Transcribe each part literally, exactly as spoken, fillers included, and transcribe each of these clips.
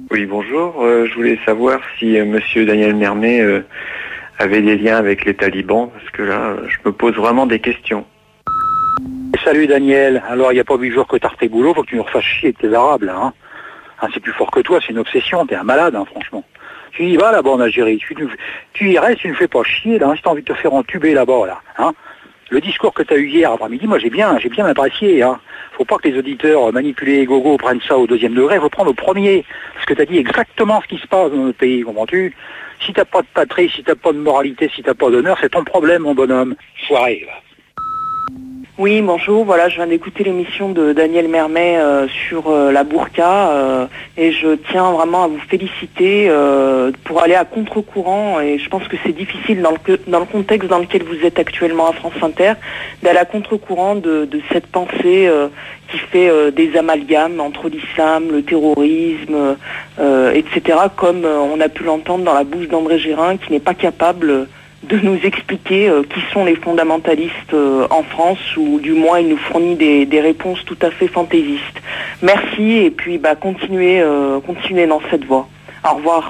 Oui, bonjour. Euh, je voulais savoir si euh, Monsieur Daniel Mermet euh, avait des liens avec les talibans, parce que là, euh, je me pose vraiment des questions. Salut Daniel. Alors, il n'y a pas huit jours que t'as repris boulot, faut que tu nous refasses chier avec tes arabes, là. Hein. Hein, c'est plus fort que toi, c'est une obsession, t'es un malade, hein, franchement. Tu y vas là-bas en Algérie, tu, tu y restes, tu ne fais pas chier, là, hein, si t'as envie de te faire entuber là-bas, là. Hein. Le discours que tu as eu hier après-midi, moi j'ai bien, j'ai bien apprécié. Hein. Faut pas que les auditeurs manipulés et gogo prennent ça au deuxième degré, faut prendre au premier. Parce que tu as dit exactement ce qui se passe dans notre pays, comprends-tu? Si t'as pas de patrie, si t'as pas de moralité, si t'as pas d'honneur, c'est ton problème, mon bonhomme. Soirée, là. Oui, bonjour. Voilà, je viens d'écouter l'émission de Daniel Mermet euh, sur euh, la burqa euh, et je tiens vraiment à vous féliciter euh, pour aller à contre-courant et je pense que c'est difficile dans le, dans le contexte dans lequel vous êtes actuellement à France Inter d'aller à contre-courant de, de cette pensée euh, qui fait euh, des amalgames entre l'islam, le terrorisme, euh, et cetera, comme euh, on a pu l'entendre dans la bouche d'André Gérin qui n'est pas capable de nous expliquer euh, qui sont les fondamentalistes euh, en France, ou du moins il nous fournit des, des réponses tout à fait fantaisistes. Merci, et puis bah, continuez, euh, continuez dans cette voie. Au revoir.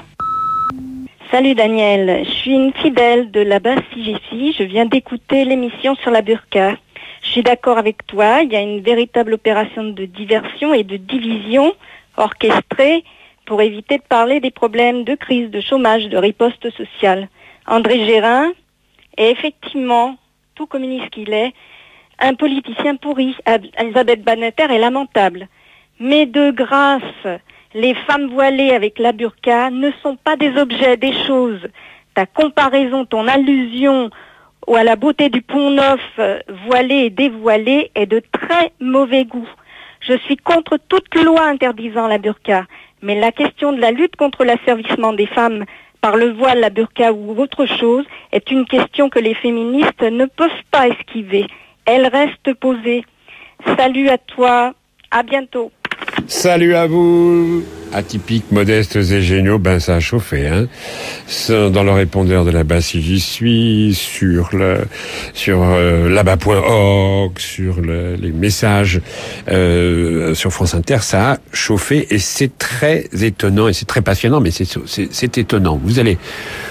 Salut Daniel, je suis une fidèle de la base C G C, je viens d'écouter l'émission sur la burqa. Je suis d'accord avec toi, il y a une véritable opération de diversion et de division orchestrée pour éviter de parler des problèmes de crise, de chômage, de riposte sociale. André Gérin est effectivement, tout communiste qu'il est, un politicien pourri. Elisabeth Badinter est lamentable. Mais de grâce, les femmes voilées avec la burqa ne sont pas des objets, des choses. Ta comparaison, ton allusion ou à la beauté du Pont Neuf voilé et dévoilé est de très mauvais goût. Je suis contre toute loi interdisant la burqa. Mais la question de la lutte contre l'asservissement des femmes par le voile, la burqa ou autre chose, est une question que les féministes ne peuvent pas esquiver. Elle reste posée. Salut à toi, à bientôt. Salut à vous. Atypiques, modestes et géniaux, ben ça a chauffé, hein. Dans le répondeur de la base j'y suis, sur le, sur euh, là-bas point org, sur le, les messages euh, sur France Inter, ça a chauffé et c'est très étonnant et c'est très passionnant, mais c'est, c'est, c'est étonnant. Vous allez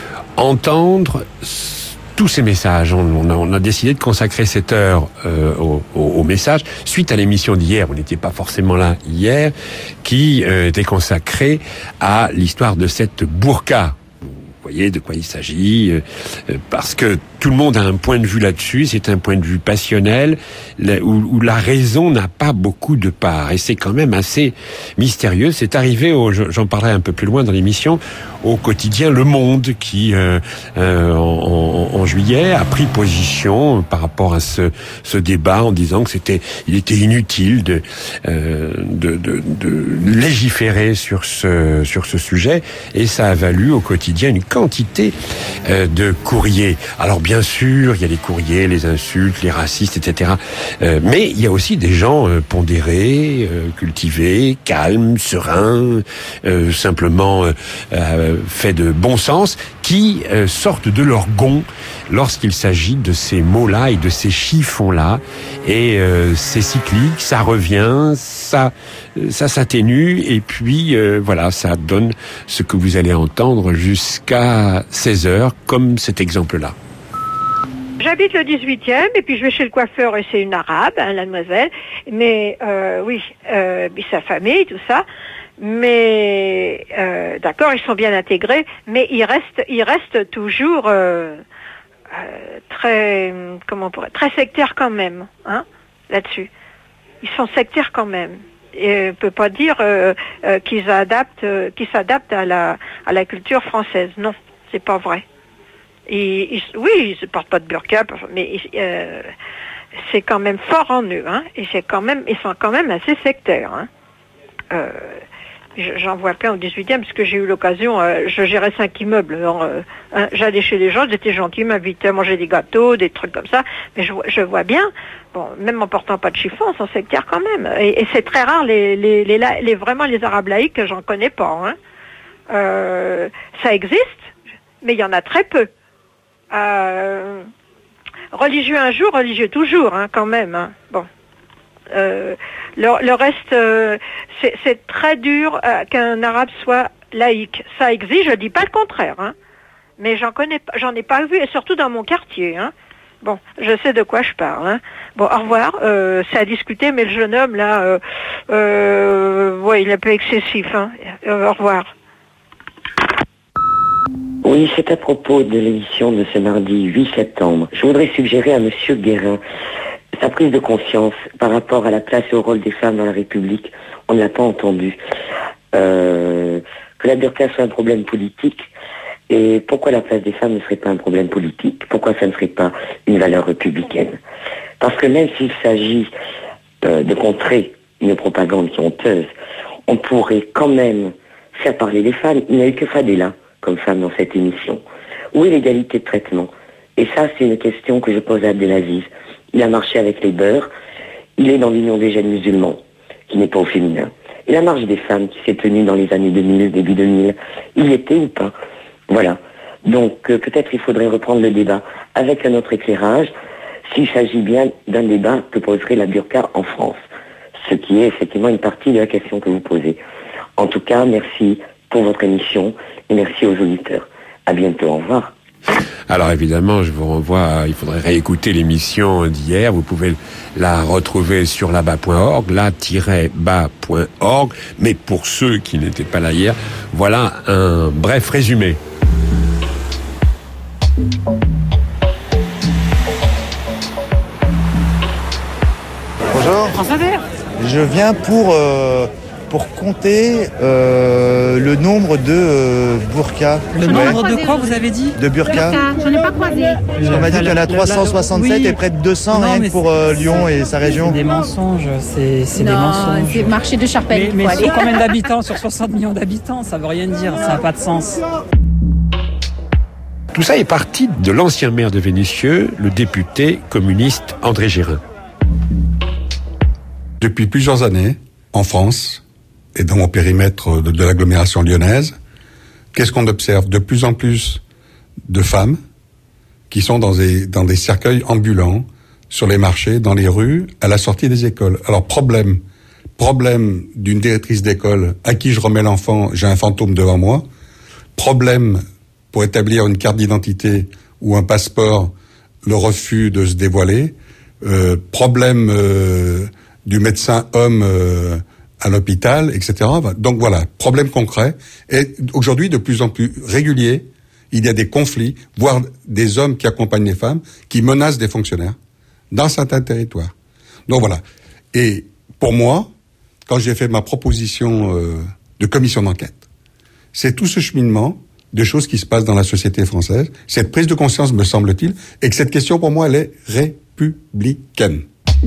entendre tous ces messages. On, on, a, on a décidé de consacrer cette heure euh, aux, aux, aux messages suite à l'émission d'hier. On n'était pas forcément là hier, qui euh, était consacrée à l'histoire de cette burqa. Vous voyez de quoi il s'agit, euh, parce que tout le monde a un point de vue là-dessus. C'est un point de vue passionnel là, où, où la raison n'a pas beaucoup de part, et c'est quand même assez mystérieux. C'est arrivé, au, j'en parlerai un peu plus loin dans l'émission, au quotidien Le Monde qui, euh, euh, en, en, en juillet, a pris position par rapport à ce, ce débat en disant que c'était, il était inutile de, euh, de, de, de légiférer sur ce, sur ce sujet, et ça a valu au quotidien une quantité euh, de courriers. Alors bien sûr, il y a les courriers, les insultes, les racistes, et cetera. Euh, mais il y a aussi des gens euh, pondérés, euh, cultivés, calmes, sereins, euh, simplement euh, euh, fait de bon sens, qui euh, sortent de leur gond lorsqu'il s'agit de ces mots-là et de ces chiffons-là. Et euh, c'est cyclique, ça revient, ça, ça s'atténue, et puis euh, voilà, ça donne ce que vous allez entendre jusqu'à seize heures, comme cet exemple-là. J'habite le dix-huitième et puis je vais chez le coiffeur et c'est une arabe, hein, la demoiselle. Mais euh, oui, euh, sa famille, tout ça. Mais euh, d'accord, ils sont bien intégrés, mais ils restent, ils restent toujours euh, euh, très, comment on pourrait, très sectaires quand même, hein, là-dessus. Ils sont sectaires quand même. Et on peut pas dire euh, euh, qu'ils adaptent, euh, qu'ils s'adaptent à la à la culture française. Non, c'est pas vrai. Et, ils, oui, ils ne portent pas de burqa, mais euh, c'est quand même fort en eux, hein, et c'est quand même, ils sont quand même assez sectaires. Hein. Euh, j'en vois plein au dix-huitième, parce que j'ai eu l'occasion, euh, je gérais cinq immeubles. Alors, euh, hein, j'allais chez les gens, ils étaient gentils, ils m'invitaient à manger des gâteaux, des trucs comme ça, mais je, je vois bien, bon, même en portant pas de chiffon, ils sont sectaires quand même. Et, et c'est très rare, les, les, les, les, vraiment les arabes laïcs, j'en connais pas. Hein. Euh, ça existe, mais il y en a très peu. Euh, religieux un jour, religieux toujours, hein, quand même. Hein. Bon, Euh, le, le reste, euh, c'est, c'est très dur euh, qu'un arabe soit laïque. Ça existe, je dis pas le contraire, hein. Mais j'en connais pas, j'en ai pas vu, et surtout dans mon quartier, hein. Bon, je sais de quoi je parle, hein. Bon, au revoir. Euh, c'est à discuter, mais le jeune homme là, euh, euh, ouais, il est un peu excessif, hein. Euh, au revoir. Oui, c'est à propos de l'émission de ce mardi huit septembre. Je voudrais suggérer à Monsieur Guérin sa prise de conscience par rapport à la place et au rôle des femmes dans la République. On ne l'a pas entendu. Euh, que la burqa soit un problème politique. Et pourquoi la place des femmes ne serait pas un problème politique? Pourquoi ça ne serait pas une valeur républicaine? Parce que même s'il s'agit euh, de contrer une propagande qui est honteuse, on pourrait quand même faire parler les femmes. Il n'y a eu que Fadela comme femme dans cette émission. Où est l'égalité de traitement? Et ça, c'est une question que je pose à Abdelaziz. Il a marché avec les beurs. Il est dans l'Union des jeunes musulmans, qui n'est pas au féminin. Et la marche des femmes qui s'est tenue dans les années deux mille, début deux mille, il y était ou pas? Voilà. Donc euh, peut-être il faudrait reprendre le débat avec un autre éclairage, s'il s'agit bien d'un débat que poserait la burqa en France. Ce qui est effectivement une partie de la question que vous posez. En tout cas, merci pour votre émission et merci aux auditeurs. À bientôt, au revoir. Alors évidemment, je vous renvoie, à, il faudrait réécouter l'émission d'hier, vous pouvez la retrouver sur la bas point org, la tiret bas point org, mais pour ceux qui n'étaient pas là hier, voilà un bref résumé. Bonjour. France Inter. Je viens pour, euh, pour compter euh, le nombre de euh, burkas. Le ouais. nombre de quoi vous avez dit? De burkas. J'en ai pas croisé. On m'a dit qu'il y en a trois cent soixante-sept oui. et près de deux cents non, rien que pour euh, Lyon et sa région. C'est des mensonges, c'est, c'est non, des mensonges. C'est marché de Charpente. Mais, mais sur combien d'habitants? Sur soixante millions d'habitants, ça veut rien dire, ça n'a pas de sens. Tout ça est parti de l'ancien maire de Vénissieux, le député communiste André Gérin. Depuis plusieurs années, en France, et dans mon périmètre de, de l'agglomération lyonnaise, qu'est-ce qu'on observe? De plus en plus de femmes qui sont dans des, dans des cercueils ambulants, sur les marchés, dans les rues, à la sortie des écoles. Alors problème, problème d'une directrice d'école à qui je remets l'enfant, j'ai un fantôme devant moi. Problème pour établir une carte d'identité ou un passeport, le refus de se dévoiler. Euh, problème euh, du médecin homme euh, à l'hôpital, et cetera. Donc voilà, problème concret. Et aujourd'hui, de plus en plus régulier, il y a des conflits, voire des hommes qui accompagnent les femmes, qui menacent des fonctionnaires dans certains territoires. Donc voilà. Et pour moi, quand j'ai fait ma proposition euh, de commission d'enquête, c'est tout ce cheminement de choses qui se passent dans la société française, cette prise de conscience, me semble-t-il, et que cette question, pour moi, elle est républicaine.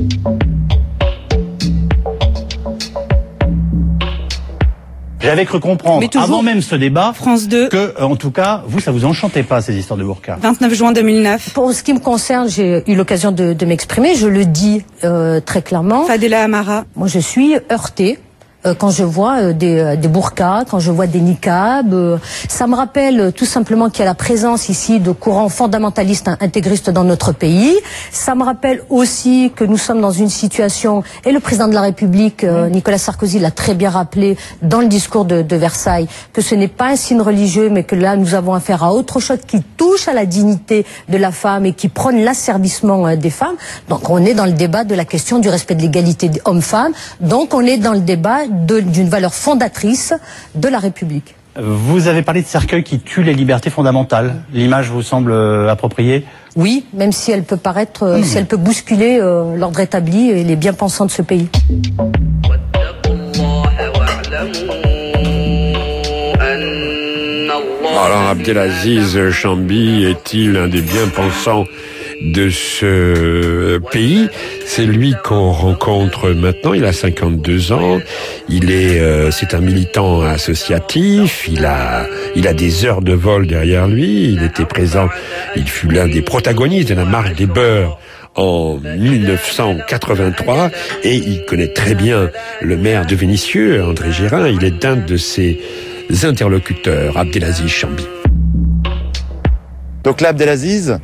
J'avais cru comprendre, avant même ce débat, France deux. que, en tout cas, vous, ça vous enchantait pas, ces histoires de burqa. vingt-neuf juin deux mille neuf. Pour ce qui me concerne, j'ai eu l'occasion de, de m'exprimer, je le dis euh, très clairement. Fadela Amara. Moi, je suis heurtée. Euh, quand je vois euh, des, euh, des burqas, quand je vois des niqabs, euh, ça me rappelle euh, tout simplement qu'il y a la présence ici de courants fondamentalistes hein, intégristes dans notre pays. Ça me rappelle aussi que nous sommes dans une situation, et le président de la République, euh, Nicolas Sarkozy, l'a très bien rappelé dans le discours de, de Versailles, que ce n'est pas un signe religieux, mais que là nous avons affaire à autre chose qui touche à la dignité de la femme et qui prône l'asservissement euh, des femmes. Donc on est dans le débat de la question du respect de l'égalité homme-femme. Donc on est dans le débat De, d'une valeur fondatrice de la République. Vous avez parlé de cercueil qui tue les libertés fondamentales. L'image vous semble euh, appropriée? Oui, même si elle peut paraître, euh, mmh. si elle peut bousculer euh, l'ordre établi et les bien-pensants de ce pays. Alors Abdelaziz Chambi est-il un des bien-pensants de ce pays? C'est lui qu'on rencontre maintenant. Il a cinquante-deux ans. Il est, euh, c'est un militant associatif. Il a, il a des heures de vol derrière lui. Il était présent. Il fut l'un des protagonistes de la marche des beurs en mille neuf cent quatre-vingt-trois et il connaît très bien le maire de Vénissieux, André Gérin. Il est un de ses interlocuteurs, Abdelaziz Chambi. Donc là, Abdelaziz,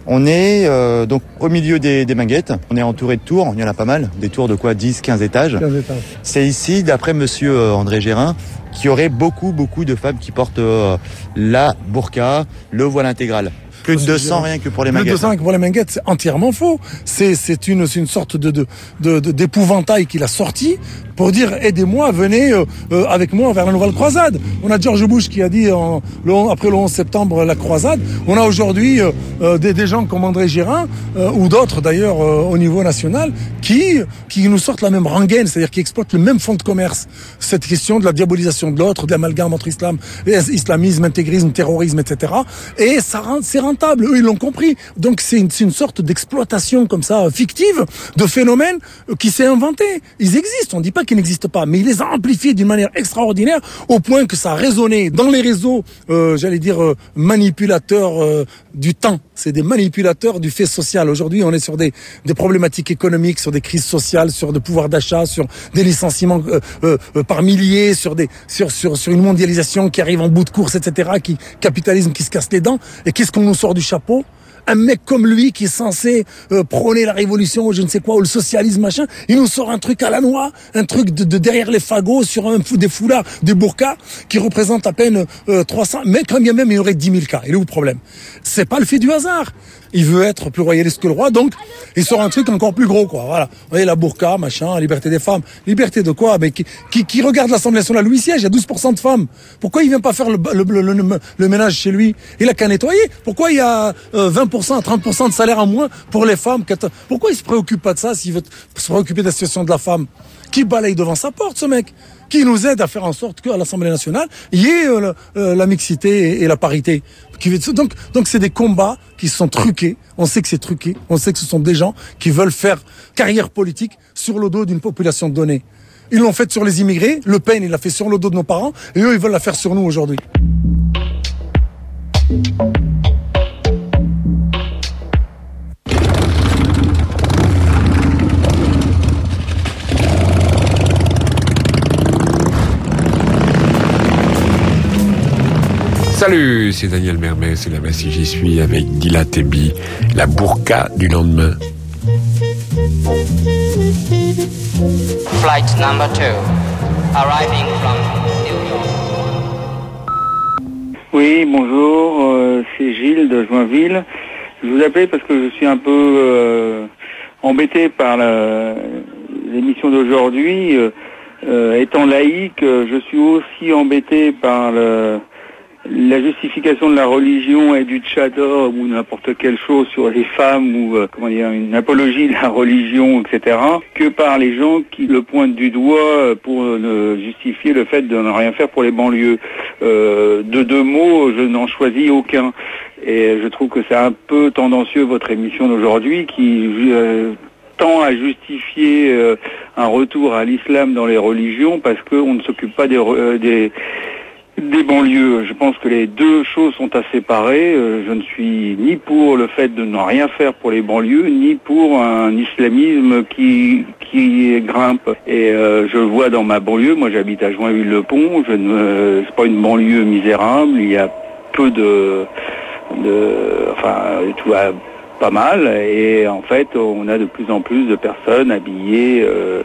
On est euh, donc au milieu des, des Minguettes. On est entouré de tours, il y en a pas mal, des tours de quoi dix, quinze étages. quinze étages. C'est ici, d'après monsieur euh, André Gérin, qu'il y aurait beaucoup, beaucoup de femmes qui portent euh, la burqa, le voile intégral. Plus de deux cents rien que pour les Minguettes. Plus de deux cents rien que pour les Minguettes, c'est entièrement faux. C'est, c'est une, c'est une sorte de, de, de, de d'épouvantail qu'il a sorti pour dire aidez-moi, venez euh, euh, avec moi vers la nouvelle croisade. On a George Bush qui a dit en, le, après le onze septembre la croisade. On a aujourd'hui euh, euh, des, des gens comme André Gérin euh, ou d'autres d'ailleurs euh, au niveau national qui, qui nous sortent la même rengaine, c'est-à-dire qui exploitent le même fonds de commerce. Cette question de la diabolisation de l'autre, de l'amalgame entre islam, islamisme, intégrisme, terrorisme, et cetera. Et ça rend, c'est rentable. Eux, ils l'ont compris. Donc c'est une, c'est une sorte d'exploitation comme ça fictive de phénomènes qui s'est inventé. Ils existent. On dit pas qu'ils n'existent pas, mais ils les ont amplifiés d'une manière extraordinaire au point que ça a résonné dans les réseaux, euh, j'allais dire euh, manipulateurs euh, du temps. C'est des manipulateurs du fait social. Aujourd'hui, on est sur des, des problématiques économiques, sur des crises sociales, sur des pouvoirs d'achat, sur des licenciements euh, euh, euh, par milliers, sur des sur sur sur une mondialisation qui arrive en bout de course, et cetera. Qui capitalisme qui se casse les dents. Et qu'est-ce qu'on nous sort du chapeau? Un mec comme lui qui est censé euh, prôner la révolution ou je ne sais quoi, ou le socialisme machin, il nous sort un truc à la noix, un truc de, de derrière les fagots sur un des foulards, des burkas qui représentent à peine euh, trois cents, mais quand bien même il y aurait dix mille cas. Il est où le problème? C'est pas le fait du hasard. Il veut être plus royaliste que le roi, donc il sort un truc encore plus gros, quoi. Voilà. Vous voyez, la burqa, machin, la liberté des femmes. Liberté de quoi? Mais qui, qui, qui regarde l'Assemblée nationale où il siège, il y a douze pour cent de femmes. Pourquoi il vient pas faire le, le, le, le, le ménage chez lui? Il a qu'à nettoyer. Pourquoi il y a euh, vingt pour cent, trente pour cent de salaire en moins pour les femmes? Pourquoi il se préoccupe pas de ça s'il veut se préoccuper de la situation de la femme? Qui balaye devant sa porte, ce mec? Qui nous aide à faire en sorte qu'à l'Assemblée nationale, il y ait euh, la, la mixité et, et la parité. Donc, donc c'est des combats qui sont truqués. On sait que c'est truqué. On sait que ce sont des gens qui veulent faire carrière politique sur le dos d'une population donnée. Ils l'ont fait sur les immigrés. Le Pen, il l'a fait sur le dos de nos parents. Et eux, ils veulent la faire sur nous aujourd'hui. Salut, c'est Daniel Mermet, c'est là-bas si j'y suis avec Dila Tebi, la burqa du lendemain. Flight number two, arriving from New York. Oui, bonjour, euh, c'est Gilles de Joinville. Je vous appelle parce que je suis un peu euh, embêté par la, l'émission d'aujourd'hui. Euh, euh, étant laïque, je suis aussi embêté par le... la justification de la religion et du tchador ou n'importe quelle chose sur les femmes ou euh, comment dire une apologie de la religion, et cetera, que par les gens qui le pointent du doigt pour euh, justifier le fait de ne rien faire pour les banlieues. Euh, de deux mots, je n'en choisis aucun. Et je trouve que c'est un peu tendancieux votre émission d'aujourd'hui qui euh, tend à justifier euh, un retour à l'islam dans les religions parce qu'on ne s'occupe pas des... Euh, des Des banlieues. Je pense que les deux choses sont à séparer. Euh, je ne suis ni pour le fait de ne rien faire pour les banlieues, ni pour un islamisme qui qui grimpe. Et euh, je le vois dans ma banlieue. Moi, j'habite à Joinville-le-Pont. Je ne, euh, c'est pas une banlieue misérable. Il y a peu de, de, enfin, tout va pas mal. Et en fait, on a de plus en plus de personnes habillées euh,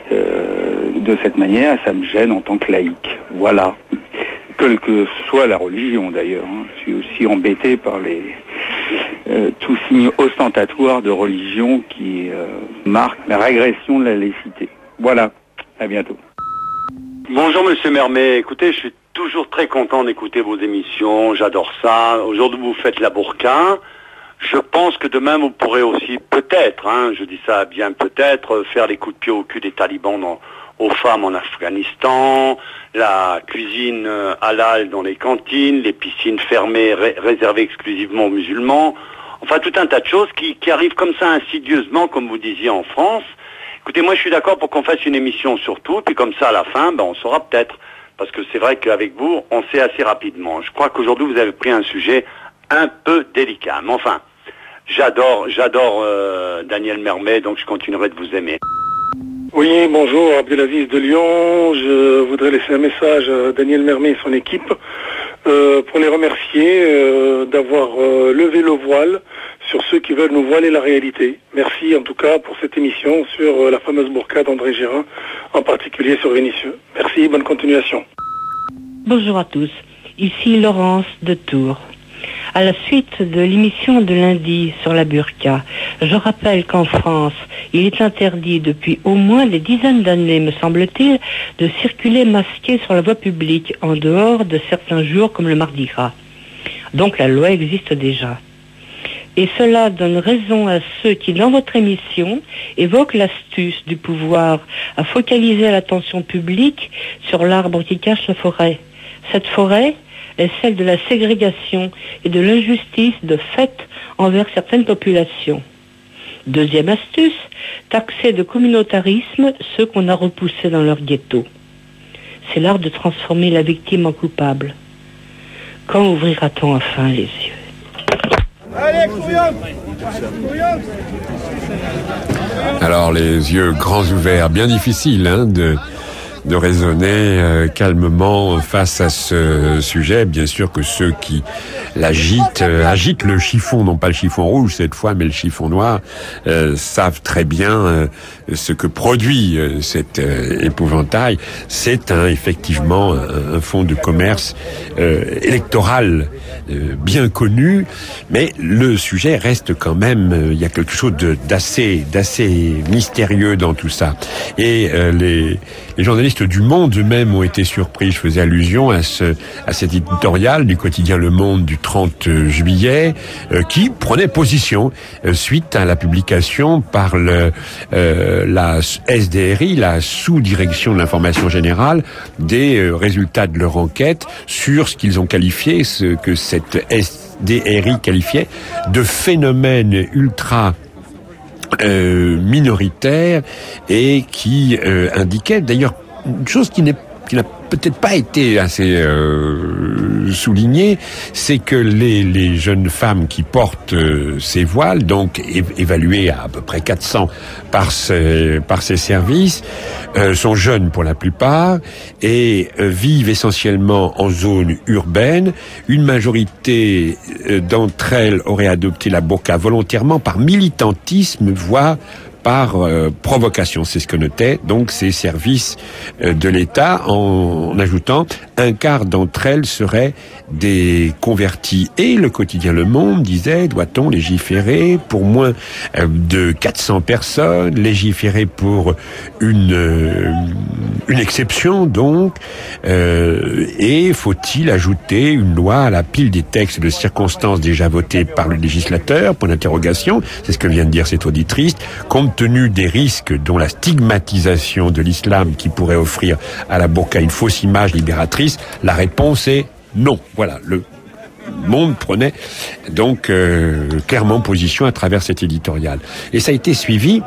euh, de cette manière. Ça me gêne en tant que laïque. Voilà. Quelle que soit la religion d'ailleurs. Hein. Je suis aussi embêté par les euh, tout signe ostentatoire de religion qui euh, marque la régression de la laïcité. Voilà, à bientôt. Bonjour Monsieur Mermet, écoutez, je suis toujours très content d'écouter vos émissions, j'adore ça. Aujourd'hui vous faites la burqa. Je pense que demain vous pourrez aussi peut-être, hein, je dis ça bien peut-être, faire les coups de pied au cul des talibans dans aux femmes en Afghanistan, la cuisine halal dans les cantines, les piscines fermées ré- réservées exclusivement aux musulmans, enfin tout un tas de choses qui, qui arrivent comme ça insidieusement, comme vous disiez en France. Écoutez, moi je suis d'accord pour qu'on fasse une émission sur tout, puis comme ça à la fin, ben, on saura peut-être, parce que c'est vrai qu'avec vous, on sait assez rapidement. Je crois qu'aujourd'hui vous avez pris un sujet un peu délicat, mais enfin, j'adore, j'adore euh, Daniel Mermet, donc je continuerai de vous aimer. Oui, bonjour, Abdelaziz de Lyon. Je voudrais laisser un message à Daniel Mermet et son équipe euh, pour les remercier euh, d'avoir euh, levé le voile sur ceux qui veulent nous voiler la réalité. Merci en tout cas pour cette émission sur euh, la fameuse burqa d'André Gérin, en particulier sur Vénitieux. Merci, bonne continuation. Bonjour à tous, ici Laurence de Tours. À la suite de l'émission de lundi sur la burqa, je rappelle qu'en France, il est interdit depuis au moins des dizaines d'années, me semble-t-il, de circuler masqué sur la voie publique en dehors de certains jours comme le Mardi Gras. Donc la loi existe déjà. Et cela donne raison à ceux qui, dans votre émission, évoquent l'astuce du pouvoir à focaliser l'attention publique sur l'arbre qui cache la forêt. Cette forêt est celle de la ségrégation et de l'injustice de fait envers certaines populations. Deuxième astuce, taxer de communautarisme ceux qu'on a repoussés dans leur ghetto. C'est l'art de transformer la victime en coupable. Quand ouvrira-t-on enfin les yeux ? Allez, courrions, courrions. Alors les yeux grands ouverts, bien difficile hein, de... de raisonner euh, calmement face à ce sujet. Bien sûr que ceux qui l'agitent, euh, agitent le chiffon, non pas le chiffon rouge cette fois, mais le chiffon noir, euh, savent très bien euh, ce que produit euh, cet euh, épouvantail. C'est un, effectivement un, un fonds de commerce euh, électoral euh, bien connu, mais le sujet reste quand même, euh, il y a quelque chose de, d'assez, d'assez mystérieux dans tout ça. Et euh, les, les journalistes du Monde eux-mêmes ont été surpris. Je faisais allusion à ce, à cet éditorial du quotidien Le Monde du trente juillet, euh, qui prenait position euh, suite à la publication par le, euh, la S D R I, la sous-direction de l'information générale, des euh, résultats de leur enquête sur ce qu'ils ont qualifié, ce que cette S D R I qualifiait de phénomène ultra euh, minoritaire et qui euh, indiquait d'ailleurs une chose qui n'est qui n'a peut-être pas été assez euh, soulignée, c'est que les, les jeunes femmes qui portent euh, ces voiles, donc é- évaluées à à peu près quatre cents par ces, par ces services, euh, sont jeunes pour la plupart et euh, vivent essentiellement en zone urbaine. Une majorité euh, d'entre elles auraient adopté la burqa volontairement par militantisme, voire par euh, provocation. C'est ce que notaient donc ces services euh, de l'État, en, en ajoutant un quart d'entre elles seraient des convertis. Et le quotidien Le Monde disait, doit-on légiférer pour moins euh, de quatre cents personnes, légiférer pour une euh, une exception donc, euh, et faut-il ajouter une loi à la pile des textes de circonstances déjà votés par le législateur, point d'interrogation, c'est ce que vient de dire cette auditrice, compte tenu des risques dont la stigmatisation de l'islam qui pourrait offrir à la burqa une fausse image libératrice, la réponse est non. Voilà, le Monde prenait donc euh, clairement position à travers cet éditorial. Et ça a été suivi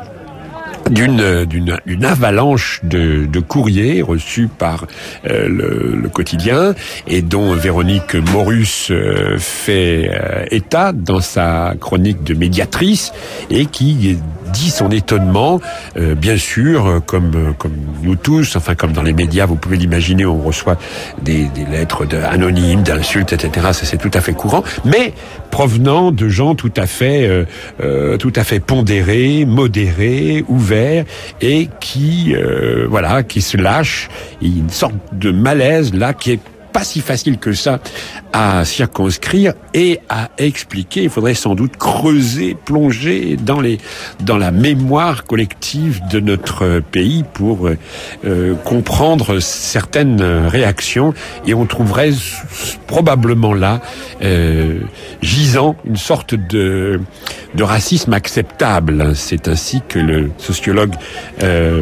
d'une d'une d'une avalanche de de courriers reçus par euh, le, le quotidien et dont Véronique Morus euh, fait euh, état dans sa chronique de médiatrice et qui dit son étonnement, euh, bien sûr, comme comme nous tous, enfin comme dans les médias, vous pouvez l'imaginer, on reçoit des, des lettres de, anonymes, d'insultes, et cetera. Ça c'est tout à fait courant, mais provenant de gens tout à fait euh, euh, tout à fait pondérés, modérés, ouverts et qui euh, voilà, qui se lâchent. Il y a une sorte de malaise là qui est pas si facile que ça à circonscrire et à expliquer. Il faudrait sans doute creuser, plonger dans les dans la mémoire collective de notre pays pour euh, comprendre certaines réactions et on trouverait probablement là euh, gisant une sorte de de racisme acceptable. C'est ainsi que le sociologue euh,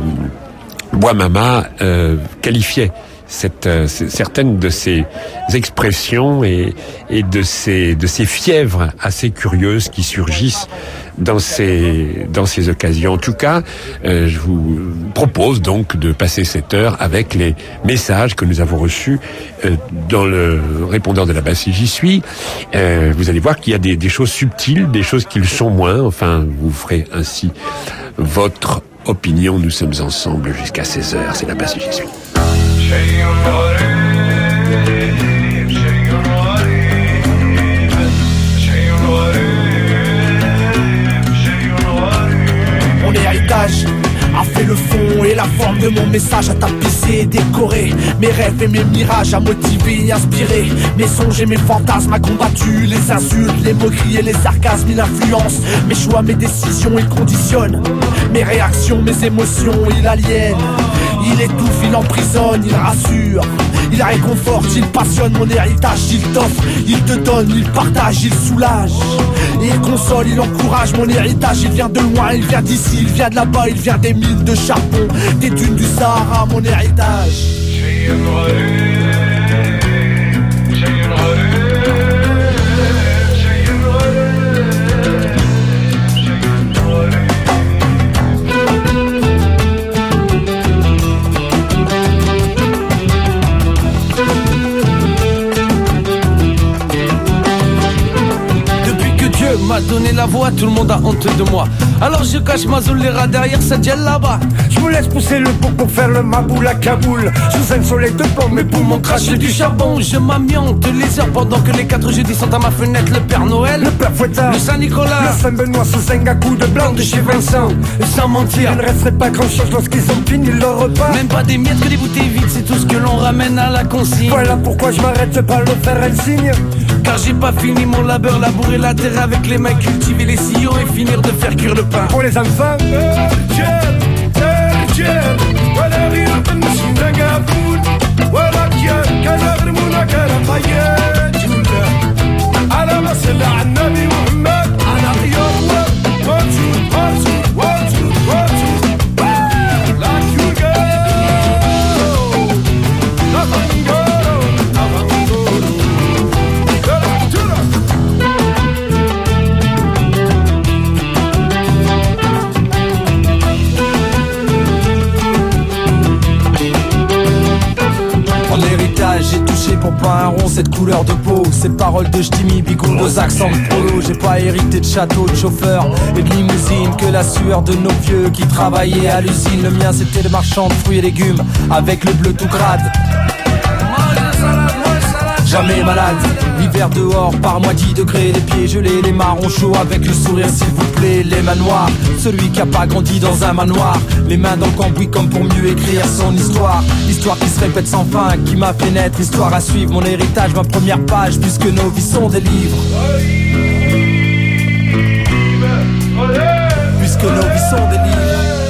Bouamama euh, qualifiait Cette, euh, certaines de ces expressions et, et de ces de ces fièvres assez curieuses qui surgissent dans ces dans ces occasions. En tout cas, euh, je vous propose donc de passer cette heure avec les messages que nous avons reçus euh, dans le répondeur de la basse J'y suis. Euh, vous allez voir qu'il y a des, des choses subtiles, des choses qui le sont moins. Enfin, vous ferez ainsi votre opinion. Nous sommes ensemble jusqu'à seize heures. C'est la basse J'y suis. شيء غريب شيء غريب شيء غريب message à tapisser et décorer. Mes rêves et mes mirages à motiver et inspirer. Mes songes et mes fantasmes à combattu. Les insultes, les moqueries et les sarcasmes, il influence mes choix, mes décisions, il conditionne mes réactions, mes émotions, il aliène. Il étouffe, il emprisonne, il rassure, il réconforte, il passionne. Mon héritage, il t'offre, il te donne, il partage, il soulage, il console, il encourage. Mon héritage, il vient de loin, il vient d'ici, il vient de là-bas, il vient des mines de charbon, des dunes du Sahara. Mon héritage. J'ai une relève, j'ai une relève, j'ai une relève, j'ai une relève. Dieu m'a donné la voix, tout le monde a honte de moi. Alors je cache ma zoléra derrière sa gel là-bas. Je me laisse pousser le pot pour faire le maboule à Kaboul. Sous un soleil de plomb, mes poumons crachent du charbon. Je m'amiante les heures pendant que les quatre jeudis sont à ma fenêtre. Le Père Noël, le Père Fouettard, le Saint-Nicolas, le Saint-Benoît sous un gacou de blanc de chez Vincent. Sans mentir, il ne resterait pas grand-chose lorsqu'ils ont fini leur repas. Même pas des miettes que des bouteilles vides, c'est tout ce que l'on ramène à la consigne. Voilà pourquoi je m'arrête pas le faire un signe. Car j'ai pas fini mon labeur, labourer la terre avec les mains, cultiver les sillons et finir de faire cuire le pain. Pour les enfants, j'ai touché pour pas un rond cette couleur de peau. Ces paroles de Jtimi, bigoule aux accents de polo. J'ai pas hérité de château, de chauffeur et de limousine, que la sueur de nos vieux qui travaillaient à l'usine. Le mien c'était le marchand de fruits et légumes avec le bleu tout grade. Jamais malade, l'hiver dehors par moins dix degrés, les pieds gelés, les marrons chauds avec le sourire s'il vous plaît. Les mains noires, celui qui a pas grandi dans un manoir, les mains dans le cambouis comme pour mieux écrire son histoire. Histoire qui se répète sans fin, qui m'a fait naître, histoire à suivre. Mon héritage, ma première page, puisque nos vies sont des livres. Puisque nos vies sont des livres.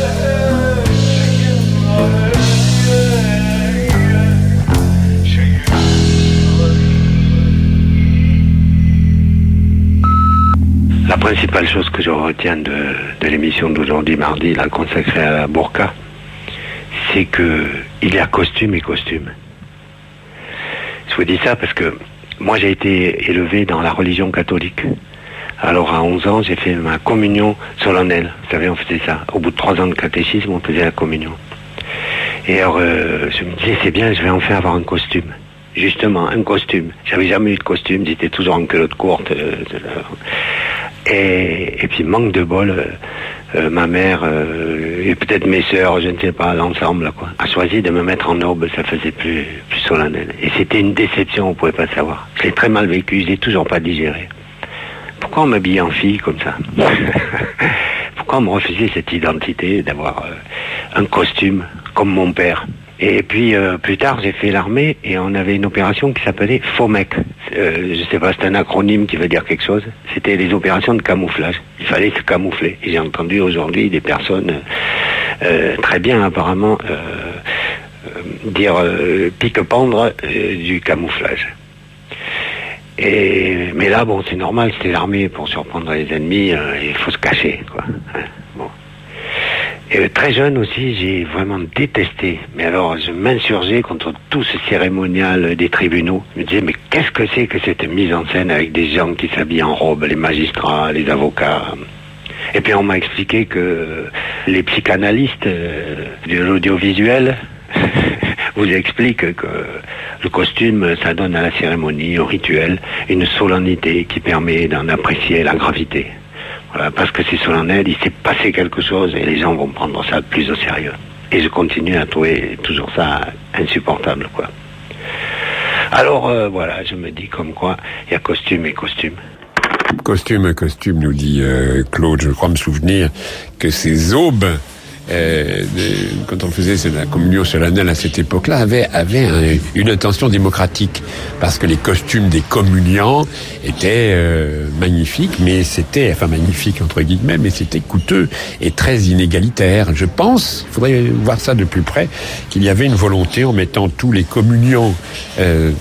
La principale chose que je retiens de, de l'émission d'aujourd'hui, mardi, là, consacrée à la burqa, c'est que il y a costume et costume. Je vous dis ça parce que moi j'ai été élevé dans la religion catholique. Alors à onze ans, j'ai fait ma communion solennelle. Vous savez, on faisait ça. Au bout de trois ans de catéchisme, on faisait la communion. Et alors, euh, je me disais, c'est bien, je vais enfin avoir un costume. Justement, un costume. J'avais jamais eu de costume, j'étais toujours en culotte courte. Euh, et, et puis, manque de bol, euh, euh, ma mère, euh, et peut-être mes sœurs, je ne sais pas, l'ensemble, quoi, a choisi de me mettre en aube, ça faisait plus, plus solennel. Et c'était une déception, on pouvait pas savoir. Je l'ai très mal vécu, je l'ai toujours pas digéré. Pourquoi on m'habillait en fille comme ça? Pourquoi on me refusait cette identité d'avoir euh, un costume comme mon père? Et puis euh, plus tard, j'ai fait l'armée et on avait une opération qui s'appelait FOMEC. Euh, je sais pas, c'est un acronyme qui veut dire quelque chose. C'était les opérations de camouflage. Il fallait se camoufler. Et j'ai entendu aujourd'hui des personnes euh, très bien apparemment euh, euh, dire euh, pique-pendre euh, du camouflage. Et, mais là, bon, c'est normal, c'est l'armée pour surprendre les ennemis, euh, il faut se cacher, quoi. Hein, bon. Et très jeune aussi, j'ai vraiment détesté. Mais alors, je m'insurgeais contre tout ce cérémonial des tribunaux. Je me disais, mais qu'est-ce que c'est que cette mise en scène avec des gens qui s'habillent en robe, les magistrats, les avocats? Et puis on m'a expliqué que les psychanalystes euh, de l'audiovisuel vous expliquent que le costume, ça donne à la cérémonie, au rituel, une solennité qui permet d'en apprécier la gravité. Voilà, parce que c'est solennel, il s'est passé quelque chose et les gens vont prendre ça plus au sérieux. Et je continue à trouver toujours ça insupportable, quoi. Alors euh, voilà, je me dis comme quoi, il y a costume et costume. Costume et costume, nous dit euh, Claude. Je crois me souvenir que ces aubes euh, de, quand on faisait la communion solennelle à cette époque-là, avait, avait un, une intention démocratique, parce que les costumes des communiants étaient euh, magnifiques, mais c'était, enfin magnifiques entre guillemets, mais c'était coûteux et très inégalitaire. Je pense, il faudrait voir ça de plus près, qu'il y avait une volonté en mettant tous les communiants euh,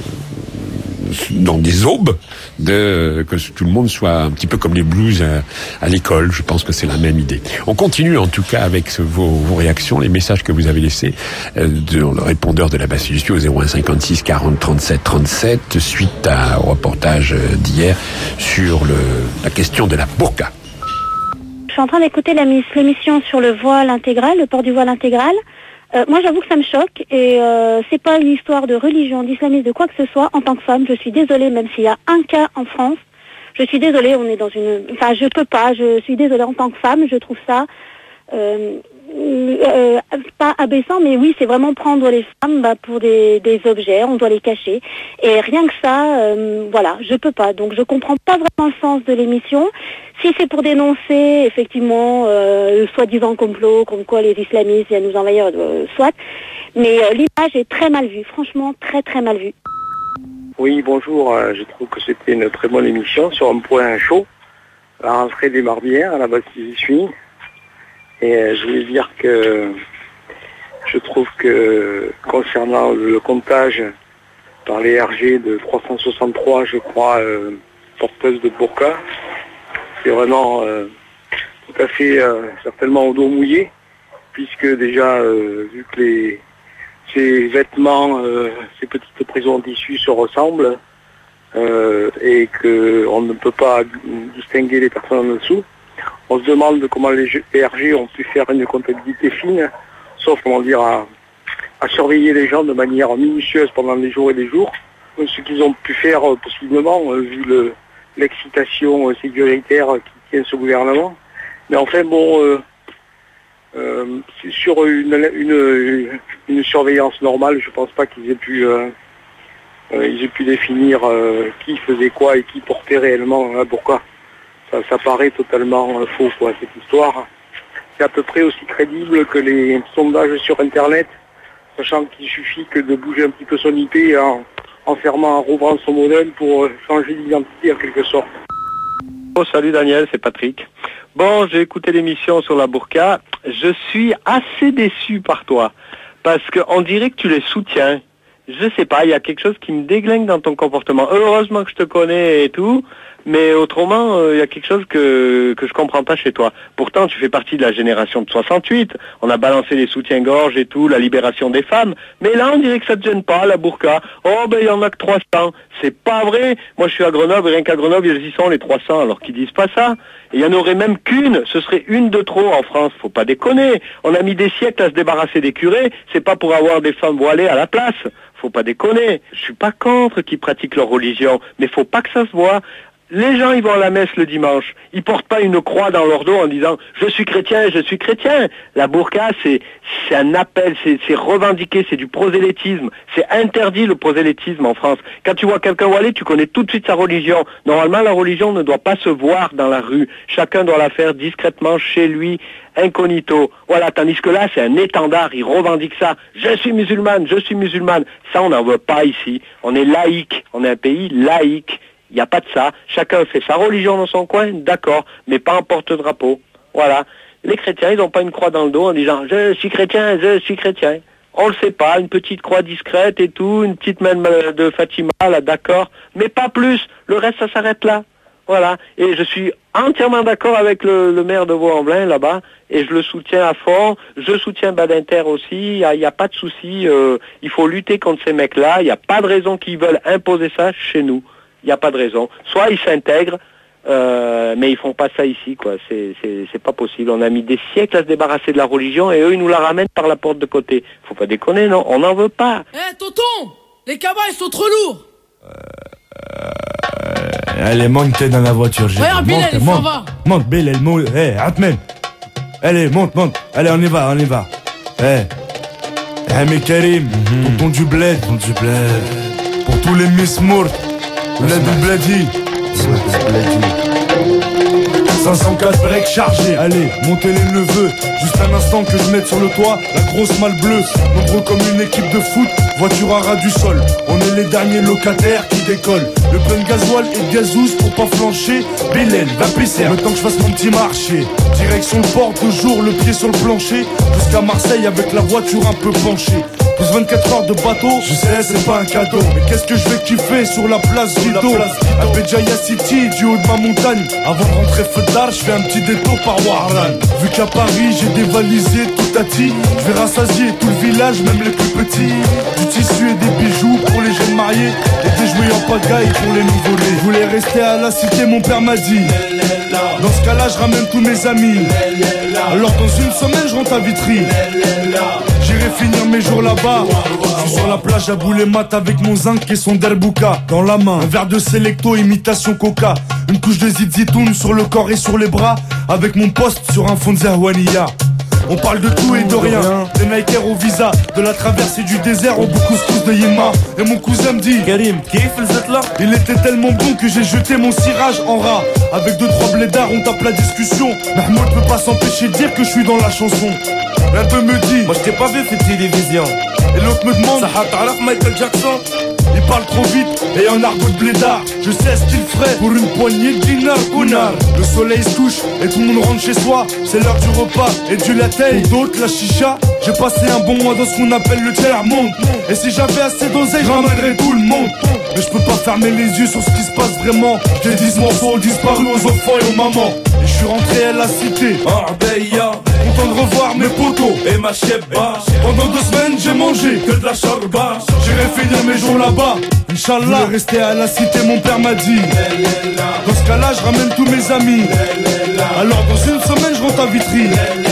dans des aubes, de que tout le monde soit un petit peu comme les blues à, à l'école. Je pense que c'est la même idée. On continue en tout cas avec ce, vos, vos réactions, les messages que vous avez laissés euh, dans le répondeur de la basse J au zéro un cinquante-six quarante trente-sept trente-sept suite à, au reportage d'hier sur le, la question de la burqa. Je suis en train d'écouter l'émission sur le voile intégral, le port du voile intégral. Euh, moi, j'avoue que ça me choque et euh, c'est pas une histoire de religion, d'islamisme, de quoi que ce soit. En tant que femme, je suis désolée, même s'il y a un cas en France, je suis désolée. On est dans une, enfin, je peux pas. Je suis désolée en tant que femme. Je trouve ça euh, euh, pas abaissant, mais oui, c'est vraiment prendre les femmes bah, pour des, des objets. On doit les cacher et rien que ça, euh, voilà, je peux pas. Donc, je comprends pas vraiment le sens de l'émission. Si c'est pour dénoncer, effectivement, euh, le soi-disant complot, comme quoi les islamistes viennent nous envahir, euh, soit, mais euh, l'image est très mal vue, franchement, très très mal vue. Oui, bonjour, euh, je trouve que c'était une très bonne émission sur un point chaud. La rentrée démarre bien, à la base j'y suis. Et euh, je voulais dire que je trouve que concernant le comptage par les R G de trois cent soixante-trois, je crois, euh, porteuses de burqa, c'est vraiment euh, tout à fait euh, certainement au dos mouillé, puisque déjà, euh, vu que les, ces vêtements, euh, ces petites prisons en tissu se ressemblent, euh, et qu'on ne peut pas distinguer les personnes en dessous, on se demande comment les R G ont pu faire une comptabilité fine, sauf, comment dire, à, à surveiller les gens de manière minutieuse pendant des jours et des jours, ce qu'ils ont pu faire euh, possiblement, euh, vu le l'excitation sécuritaire qui tient ce gouvernement. Mais enfin, bon, euh, euh, sur une, une, une surveillance normale, je pense pas qu'ils aient pu, euh, euh, ils aient pu définir euh, qui faisait quoi et qui portait réellement la burqa. Ça, ça paraît totalement euh, faux, quoi, cette histoire. C'est à peu près aussi crédible que les sondages sur Internet, sachant qu'il suffit que de bouger un petit peu son I P en en fermant, en rouvrant son modem pour changer d'identité en quelque sorte. Oh, salut Daniel, c'est Patrick. Bon, j'ai écouté l'émission sur la burqa. Je suis assez déçu par toi, parce qu'on dirait que tu les soutiens. Je sais pas, il y a quelque chose qui me déglingue dans ton comportement. Heureusement que je te connais et tout, mais autrement, il euh, y a quelque chose que que je comprends pas chez toi. Pourtant, tu fais partie de la génération de soixante-huit. On a balancé les soutiens-gorge et tout, la libération des femmes. Mais là, on dirait que ça te gêne pas, la burqa. Oh, ben, il y en a que trois cents. C'est pas vrai. Moi, je suis à Grenoble, et rien qu'à Grenoble, ils y sont, les trois cents, alors qu'ils disent pas ça. Et il y en aurait même qu'une. Ce serait une de trop en France. Faut pas déconner. On a mis des siècles à se débarrasser des curés. C'est pas pour avoir des femmes voilées à la place. Faut pas déconner. Je suis pas contre qu'ils pratiquent leur religion, mais faut pas que ça se voit. Les gens, ils vont à la messe le dimanche. Ils portent pas une croix dans leur dos en disant « Je suis chrétien, je suis chrétien ». La burqa, c'est, c'est un appel, c'est, c'est revendiqué, c'est du prosélytisme. C'est interdit le prosélytisme en France. Quand tu vois quelqu'un voilé, tu connais tout de suite sa religion. Normalement, la religion ne doit pas se voir dans la rue. Chacun doit la faire discrètement chez lui, incognito. Voilà, tandis que là, c'est un étendard. Ils revendiquent ça. « Je suis musulmane, je suis musulmane ». Ça, on n'en veut pas ici. On est laïque. On est un pays laïque. Il n'y a pas de ça. Chacun fait sa religion dans son coin, d'accord, mais pas en porte-drapeau. Voilà. Les chrétiens, ils n'ont pas une croix dans le dos en disant « Je suis chrétien, je suis chrétien ». On le sait pas, une petite croix discrète et tout, une petite main de Fatima, là, d'accord, mais pas plus. Le reste, ça s'arrête là. Voilà. Et je suis entièrement d'accord avec le, le maire de Vaux-en-Velin, là-bas, et je le soutiens à fond. Je soutiens Badinter aussi. Il n'y a, y a pas de souci. Euh, il faut lutter contre ces mecs-là. Il n'y a pas de raison qu'ils veulent imposer ça chez nous. Il n'y a pas de raison. Soit ils s'intègrent, euh, mais ils font pas ça ici, quoi. C'est, c'est, c'est pas possible. On a mis des siècles à se débarrasser de la religion et eux, ils nous la ramènent par la porte de côté. Faut pas déconner, non? On n'en veut pas. Eh, hey, tonton! Les cabas, ils sont trop lourds! Euh, allez, monte dans la voiture. Regarde, Bilal, il s'en va. Monte, Bilal, monte. Eh, hey, Atmen. Allez, monte, monte. Allez, on y va, on y va. Eh. Hey. Eh, mais Karim, mm-hmm. tonton du bled. Tonton du bled. Pour tous les Miss Mourt. ولاد البلادي ولاد البلادي cinq cent quatre breaks chargés. Allez, montez les neveux. Juste un instant que je mette sur le toit la grosse malle bleue. Nombreux comme une équipe de foot, voiture à ras du sol. On est les derniers locataires qui décollent. Le plein de gasoil et de gazouze pour pas flancher. Bélène, va pisser, le temps que je fasse mon petit marché. Direction le port, toujours le pied sur le plancher. Jusqu'à Marseille avec la voiture un peu penchée. Plus vingt-quatre heures de bateau, je sais c'est pas un cadeau. Mais qu'est-ce que je vais kiffer sur la place Vido, à Béjaïa City, du haut de ma montagne. Avant de rentrer feu d'art, je fais un petit détour par Warlan. Vu qu'à Paris j'ai dévalisé tout à ti, je vais rassasier tout le village, même les plus petits. Du tissu et des bijoux pour les jeunes mariés, et des jouets en pagaille pour les nouveau-nés. Je voulais rester à la cité, mon père m'a dit. Dans ce cas-là, je ramène tous mes amis. Alors dans une semaine, je rentre à Vitry. J'irai finir mes jours là-bas. Je suis sur la plage à bouler mat avec mon zinc et son derbouka dans la main. Un verre de Selecto, imitation coca. Une couche de zizitoun sur le corps et sur les bras. Avec mon poste sur un fond de Zerwania. On parle de tout et de rien, des Nikers au visa, de la traversée du désert au couscous de Yema. Et mon cousin me dit Karim, kiff le là. Il était tellement bon que j'ai jeté mon cirage en rat. Avec deux trois blédards on tape la discussion. Mahmoud peut pas s'empêcher de dire que je suis dans la chanson. L'un d'eux me dit moi je t'ai pas vu cette télévision. Et l'autre me demande ça t'arraf Michael Jackson. Il parle trop vite et en argot de blédard. Je sais ce qu'il ferait pour une poignée de dinars ounar. Le soleil se couche et tout le monde rentre chez soi. C'est l'heure du repas et du latte. Pour d'autres la chicha. J'ai passé un bon mois dans ce qu'on appelle le tiers-monde. Et si j'avais assez d'oseille, je ramènerais tout le monde. Mais je peux pas fermer les yeux sur ce qui se passe vraiment. J'ai dix morceaux disparus aux enfants et aux mamans. Et je suis rentré à la cité Arbeya, content de revoir mes potos et ma chebba. Pendant deux semaines j'ai mangé que de la charba. J'irai finir mes jours là-bas, Inch'Allah. Je rester à la cité, mon père m'a dit. Dans ce cas-là je ramène tous mes amis. Alors dans une semaine je rentre à Vitry.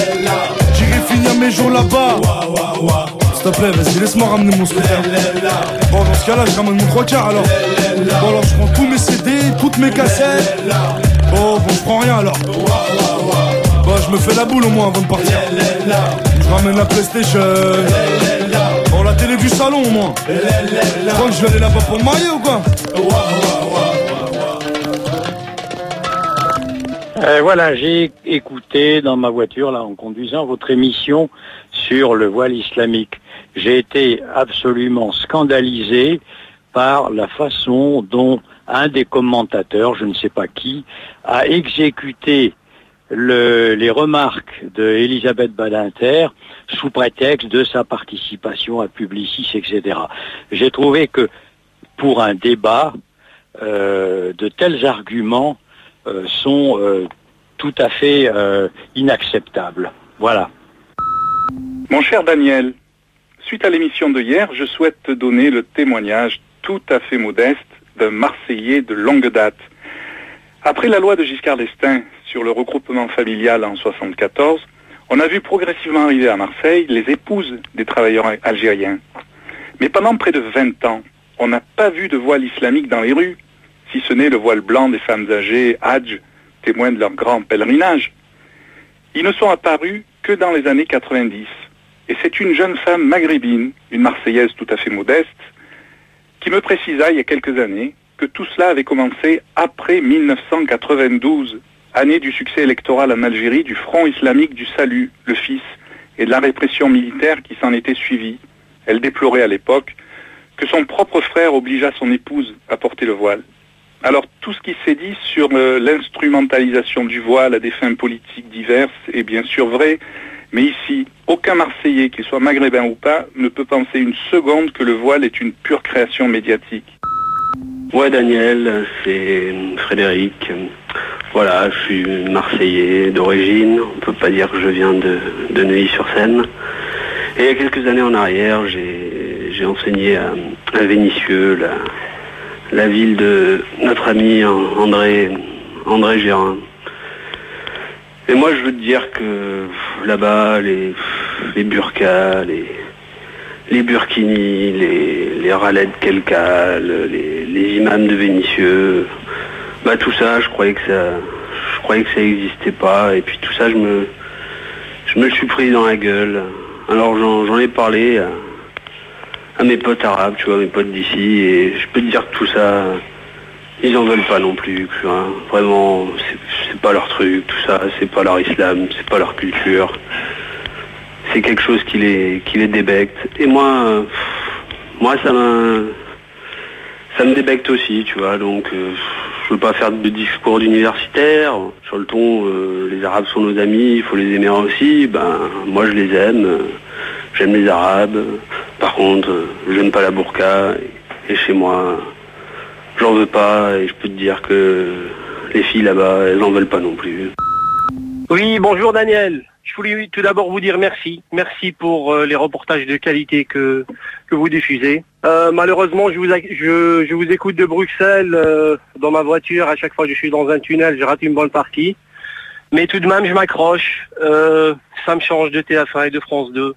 J'irai finir mes jours là-bas. S'il te plaît, vas-y, laisse-moi ramener mon scooter. Bon, dans ce cas-là, je ramène mon trois quarts alors. Bon, alors je prends tous mes C D, toutes mes cassettes. Bon, bon, je prends rien alors. Bon, je me fais la boule au moins avant de partir. Je ramène la PlayStation. Bon, la télé du salon au moins. Je crois que je vais aller là-bas pour me marier ou quoi? Euh, voilà, j'ai écouté dans ma voiture, là, en conduisant, votre émission sur le voile islamique. J'ai été absolument scandalisé par la façon dont un des commentateurs, je ne sais pas qui, a exécuté le, les remarques de Elisabeth Badinter sous prétexte de sa participation à Publicis, et cetera. J'ai trouvé que pour un débat, euh, de tels arguments Euh, sont euh, tout à fait euh, inacceptables. Voilà. Mon cher Daniel, suite à l'émission de hier, je souhaite te donner le témoignage tout à fait modeste d'un Marseillais de longue date. Après la loi de Giscard d'Estaing sur le regroupement familial en soixante-quatorze, on a vu progressivement arriver à Marseille les épouses des travailleurs algériens. Mais pendant près de vingt ans, on n'a pas vu de voile islamique dans les rues, si ce n'est le voile blanc des femmes âgées, Hadj, témoins de leur grand pèlerinage. Ils ne sont apparus que dans les années quatre-vingt-dix. Et c'est une jeune femme maghrébine, une Marseillaise tout à fait modeste, qui me précisa il y a quelques années que tout cela avait commencé après mille neuf cent quatre-vingt-douze, année du succès électoral en Algérie du Front islamique du Salut, le fils, et de la répression militaire qui s'en était suivie. Elle déplorait à l'époque que son propre frère obligea son épouse à porter le voile. Alors tout ce qui s'est dit sur euh, l'instrumentalisation du voile à des fins politiques diverses est bien sûr vrai, mais ici, aucun Marseillais, qu'il soit maghrébin ou pas, ne peut penser une seconde que le voile est une pure création médiatique. Ouais Daniel, c'est Frédéric. Voilà, je suis Marseillais d'origine, on peut pas dire que je viens de, de Neuilly-sur-Seine. Et il y a quelques années en arrière, j'ai, j'ai enseigné à, à Vénissieux, la... la ville de notre ami André, André Gérin. Et moi je veux te dire que là-bas, les, les burkas, les, les burkinis, les, les ralets de Kelkal, les, les imams de Vénissieux, bah tout ça, je croyais que ça, je croyais que ça n'existait pas. Et puis tout ça, je me, je me le suis pris dans la gueule. Alors j'en, j'en ai parlé à, à mes potes arabes, tu vois, mes potes d'ici, et je peux te dire que tout ça, ils en veulent pas non plus. Hein. Vraiment, c'est, c'est pas leur truc, tout ça, c'est pas leur islam, c'est pas leur culture. C'est quelque chose qui les, qui les débecte. Et moi, moi ça m'a, ça me débecte aussi, tu vois. Donc, euh, je veux pas faire de discours d'universitaire. Sur le ton, euh, les Arabes sont nos amis, il faut les aimer aussi. Ben, moi, je les aime. Euh, j'aime les Arabes. Par contre, euh, j'aime pas la burqa. Et, et chez moi, j'en veux pas. Et je peux te dire que les filles là-bas, elles en veulent pas non plus. Oui, bonjour Daniel. Je voulais tout d'abord vous dire merci. Merci pour euh, les reportages de qualité que que vous diffusez. Euh, malheureusement, je vous, je, je vous écoute de Bruxelles euh, dans ma voiture. À chaque fois que je suis dans un tunnel, je rate une bonne partie. Mais tout de même, je m'accroche. Euh, ça me change de T F un et de France deux.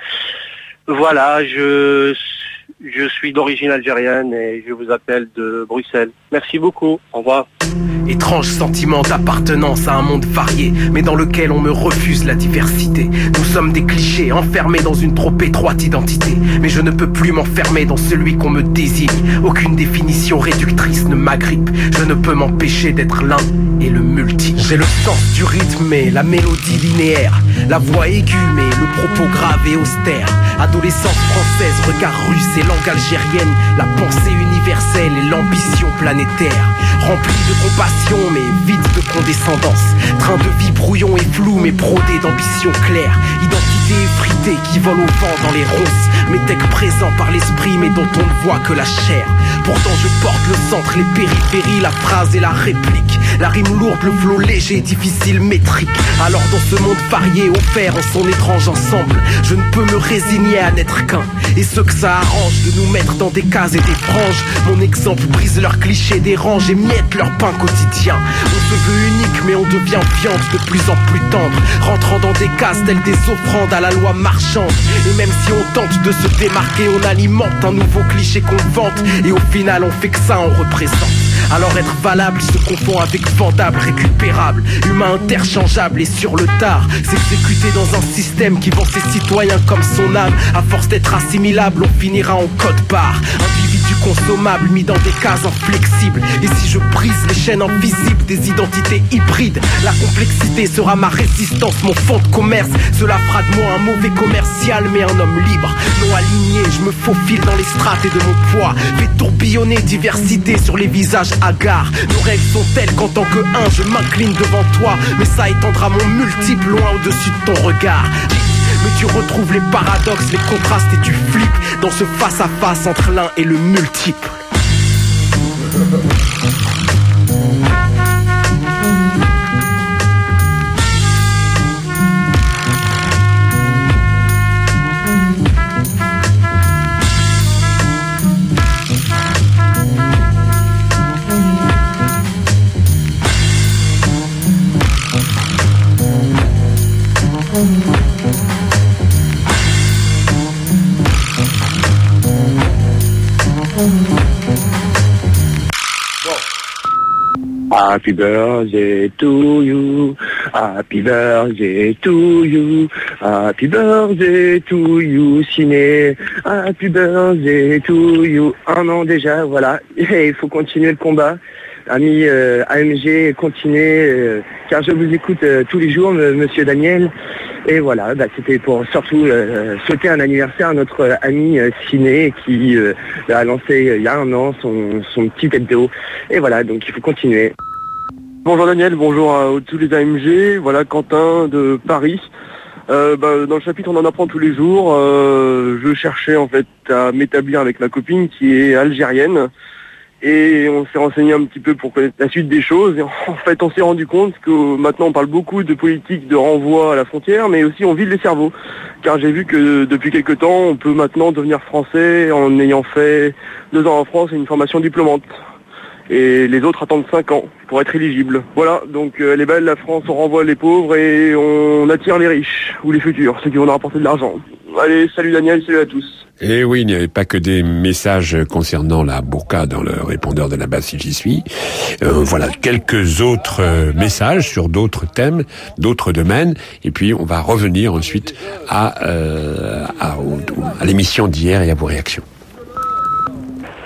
Voilà, je, je suis d'origine algérienne et je vous appelle de Bruxelles. Merci beaucoup. Au revoir. Étrange sentiment d'appartenance à un monde varié, mais dans lequel on me refuse la diversité. Nous sommes des clichés, enfermés dans une trop étroite identité. Mais je ne peux plus m'enfermer dans celui qu'on me désigne. Aucune définition réductrice ne m'agrippe. Je ne peux m'empêcher d'être l'un et le multi. J'ai le sens du rythme et la mélodie linéaire, la voix aiguë mais le propos grave et austère. Adolescence française, regard russe et langue algérienne, la pensée universelle et l'ambition planétaire. Rempli de compassion mais vide de condescendance. Train de vie brouillon et flou mais brodé d'ambition claire. Identité effritée qui vole au vent dans les ronces. Métèque présent par l'esprit mais dont on ne voit que la chair. Pourtant je porte le centre, les périphéries, la phrase et la réplique. La rime lourde, le flot léger, difficile, métrique. Alors dans ce monde varié, offert en son étrange ensemble, je ne peux me résigner à n'être qu'un. Et ceux que ça arrange de nous mettre dans des cases et des franges, mon exemple brise leurs clichés, dérange et miette leur pain quotidien. On se veut unique mais on devient viande de plus en plus tendre, rentrant dans des cases telles des offrandes à la loi marchande. Et même si on tente de se démarquer, on alimente un nouveau cliché qu'on vante. Et au final on fait que ça, on représente. Alors être valable se confond avec vendable, récupérable, humain interchangeable et sur le tard. S'exécuter dans un système qui vend ses citoyens comme son âme. À force d'être assimilable, on finira en code barre. Individu consommable mis dans des cases inflexibles. Et si je brise les chaînes invisibles des identités hybrides, la complexité sera ma résistance, mon fond de commerce. Cela fera de moi un mauvais commercial mais un homme libre. Non aligné, je me faufile dans les strates et de mon poids. Fais tourbillonner diversité sur les visages hagards. Nos règles sont telles qu'en tant que un, je m'incline devant toi. Mais ça étendra mon multiple loin au-dessus de ton regard. Mais tu retrouves les paradoxes, les contrastes et tu flippes dans ce face-à-face entre l'un et le multiple. Happy birthday to you, happy birthday to you, happy birthday to you, ciné, happy birthday to you. Un an déjà, voilà, et il faut continuer le combat. Ami euh, A M G, continuez, euh, car je vous écoute euh, tous les jours, m- monsieur Daniel. Et voilà, bah, c'était pour surtout euh, souhaiter un anniversaire à notre euh, ami euh, Ciné qui euh, a lancé euh, il y a un an son, son petit hebdo. Et voilà, donc il faut continuer. Bonjour Daniel, bonjour à tous les A M G, voilà Quentin de Paris. Euh, bah, dans le chapitre on en apprend tous les jours. Euh, je cherchais en fait à m'établir avec ma copine qui est algérienne. Et on s'est renseigné un petit peu pour connaître la suite des choses. Et en fait, on s'est rendu compte que maintenant, on parle beaucoup de politique de renvoi à la frontière, mais aussi on vide les cerveaux. Car j'ai vu que depuis quelque temps, on peut maintenant devenir français en ayant fait deux ans en France et une formation diplômante. Et les autres attendent cinq ans pour être éligibles. Voilà, donc euh, elle est belle, la France, on renvoie les pauvres et on attire les riches, ou les futurs, ceux qui vont nous rapporter de l'argent. Allez, salut Daniel, salut à tous. Et oui, il n'y avait pas que des messages concernant la burqa dans le répondeur de là-bas si j'y suis. Euh, voilà, quelques autres euh, messages sur d'autres thèmes, d'autres domaines. Et puis, on va revenir ensuite à, euh, à, à l'émission d'hier et à vos réactions.